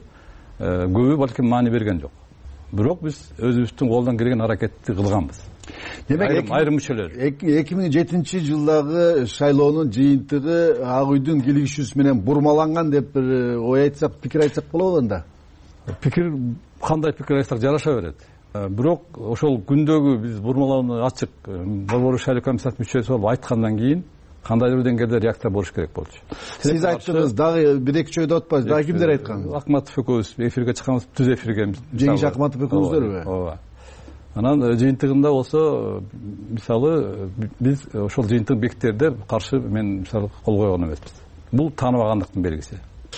[SPEAKER 14] Көбү балким маани берген жок. Бирок биз өзүбүздүн колдон келген аракетти кылганбыз.
[SPEAKER 11] Демек
[SPEAKER 14] айрым мүчөлөр
[SPEAKER 11] эки миң жетинчи жылдагы шайлоонун жыйынтыгы ак үйдүн кийлигишүүсү менен бурмаланган деп бир ой айтсак, пикир айтсак болобу анда?
[SPEAKER 14] Пикир кандай пикир айтсак жараша берет. Бирок ошол күндөгү биз бурмалоону ачык борбор шайлоо комиссиясынын мүчөсү болуп айткандан кийин кандайдыр деңгээлде реакция болуш керек болчу.
[SPEAKER 11] Сиз айттыңыз, дагы бир эки жойдо атпайсыз, дагы кимдер айткан?
[SPEAKER 14] Акматов экөөбүз эфирге чыкканбыз, түз эфирге.
[SPEAKER 11] Жеңиш Акматов экөөңүздөрбү?
[SPEAKER 14] Ооба. Анан жыйынтыгында болсо, мисалы, биз ошол жыйынтыгын бекитерде каршы мен мисалы кол койгон эмеспиз. Бул тааныбагандыктын белгиси.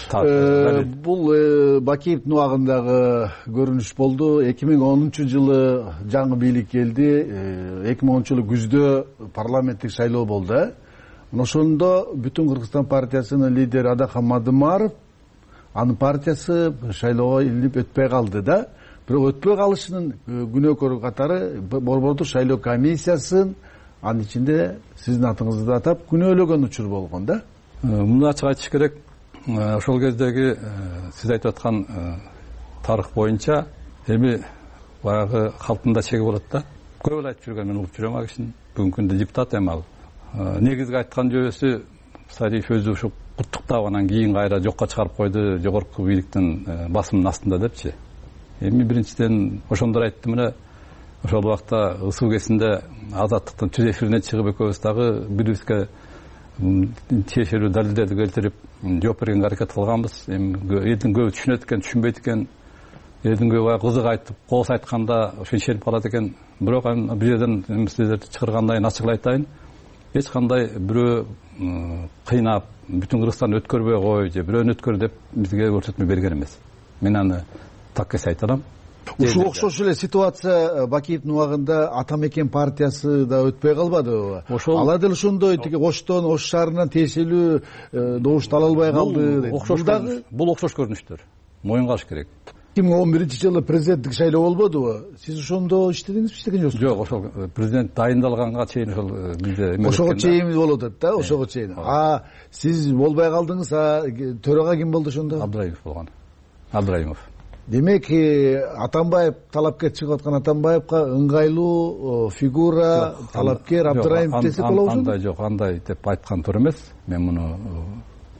[SPEAKER 11] Бул Бакиевдин убагындагы көрүнүш болду. эки миң онунчу жылы жаңы бийлик келди. эки миң онунчу жылы күздө парламенттик шайлоо болду. Ошондо Бүтүн Кыргызстан партиясынын лидери Адахан Мадымаров, анын партиясы шайлоого илинип өтпөй калды да. Бирок өтпөй калышынын күнөөкөрү катары борбордук шайлоо комиссиясын анын ичинде сиздин атыңызды атап күнөөлөгөн учур болгон да.
[SPEAKER 14] Муну ачык айтыш керек. Ошол кездеги сиз айтып аткан тарых боюнча эми баягы калпында чеги болот да. Көп эле айтып жүргөн, мен угуп жүрөм ал кишини. Бүгүнкү күндө депутат эми ал. Негизги айткан жөбөсү Сариф өзү ушу куттуктап анан кийин кайра жокко чыгарып койду, жогорку бийликтин басымынын астында депчи. Эми биринчиден ошондор айтты, мына ошол убакта ысуу кезинде Азаттыктын түз эфирине чыгып экөөбүз дагы бирибизге тиешелүү далилдерди келтирип жооп бергенге аракет кылганбыз. Эми элдин көбү түшүнөт экен, түшүнбөйт экен. Элдин көбү баягы кызык айтып, коос айтканда ошо ишенип калат экен. Бирок бул жерден сиздерди чакыргандан ачык айтайын. Эч кандай бирөө кыйнап, бүтүн Кыргызстанды өткөрбөй кой, же бирөөнү өткөр деп бизге көрсөтмө берген эмес. Мен аны так эс айта алам.
[SPEAKER 11] Ушул окшош эле ситуация Бакиевдин убагында Атамекен партиясы да өтпөй калбадыбы? Ала дел ошондой тиги Оштон, Ош шаарынан тиешелүү добушту ала албай калды.
[SPEAKER 14] Бул окшош көрүнүштөр. Моюнга алыш керек.
[SPEAKER 11] эки миң он биринчи жылы президенттик шайлоо болбодубу? Сиз ошондо иштедиңизби, иштеген жоксузбу?
[SPEAKER 14] Жок, ошол президент дайындалганга чейин ошол бизде эме.
[SPEAKER 11] Ошого чейин болуп атат да, ошого чейин. А сиз болбой калдыңыз, а төрага ким болду ошондо?
[SPEAKER 14] Абдыраимов болгон. Абдыраимов.
[SPEAKER 11] Демек, Атамбаев талапкер чыгып аткан Атамбаевка ыңгайлуу фигура, талапкер Абдыраимов десек болобу?
[SPEAKER 14] Андай жок, андай деп айткан туура эмес. Мен муну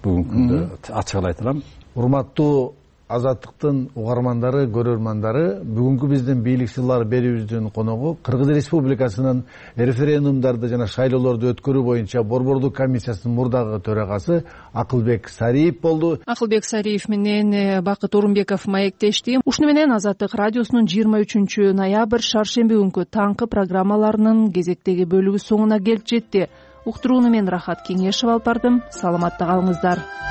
[SPEAKER 14] бүгүнкү күндө ачык айта алам.
[SPEAKER 11] Урматтуу Азаттыктын угармандары, көрөрмандары, бүгүнкү биздин бийликчилер берүүбүздүн коногу Кыргыз Республикасынын референдумдарды жана шайлоолорду өткөрүү боюнча Борбордук комиссиясынын мурдагы төрагасы Акылбек Сариев болду.
[SPEAKER 2] Акылбек Сариев менен Бакыт Орунбеков маектешти. Ушуну менен Азаттык радиосунун жыйырма үчүнчү ноябрь шаршемби күнкү таңкы программаларынын кезектеги бөлүгү соңуна келип жетти. Уктурууну мен Рахат Кеңешева алып бардым. Саламатта калыңыздар.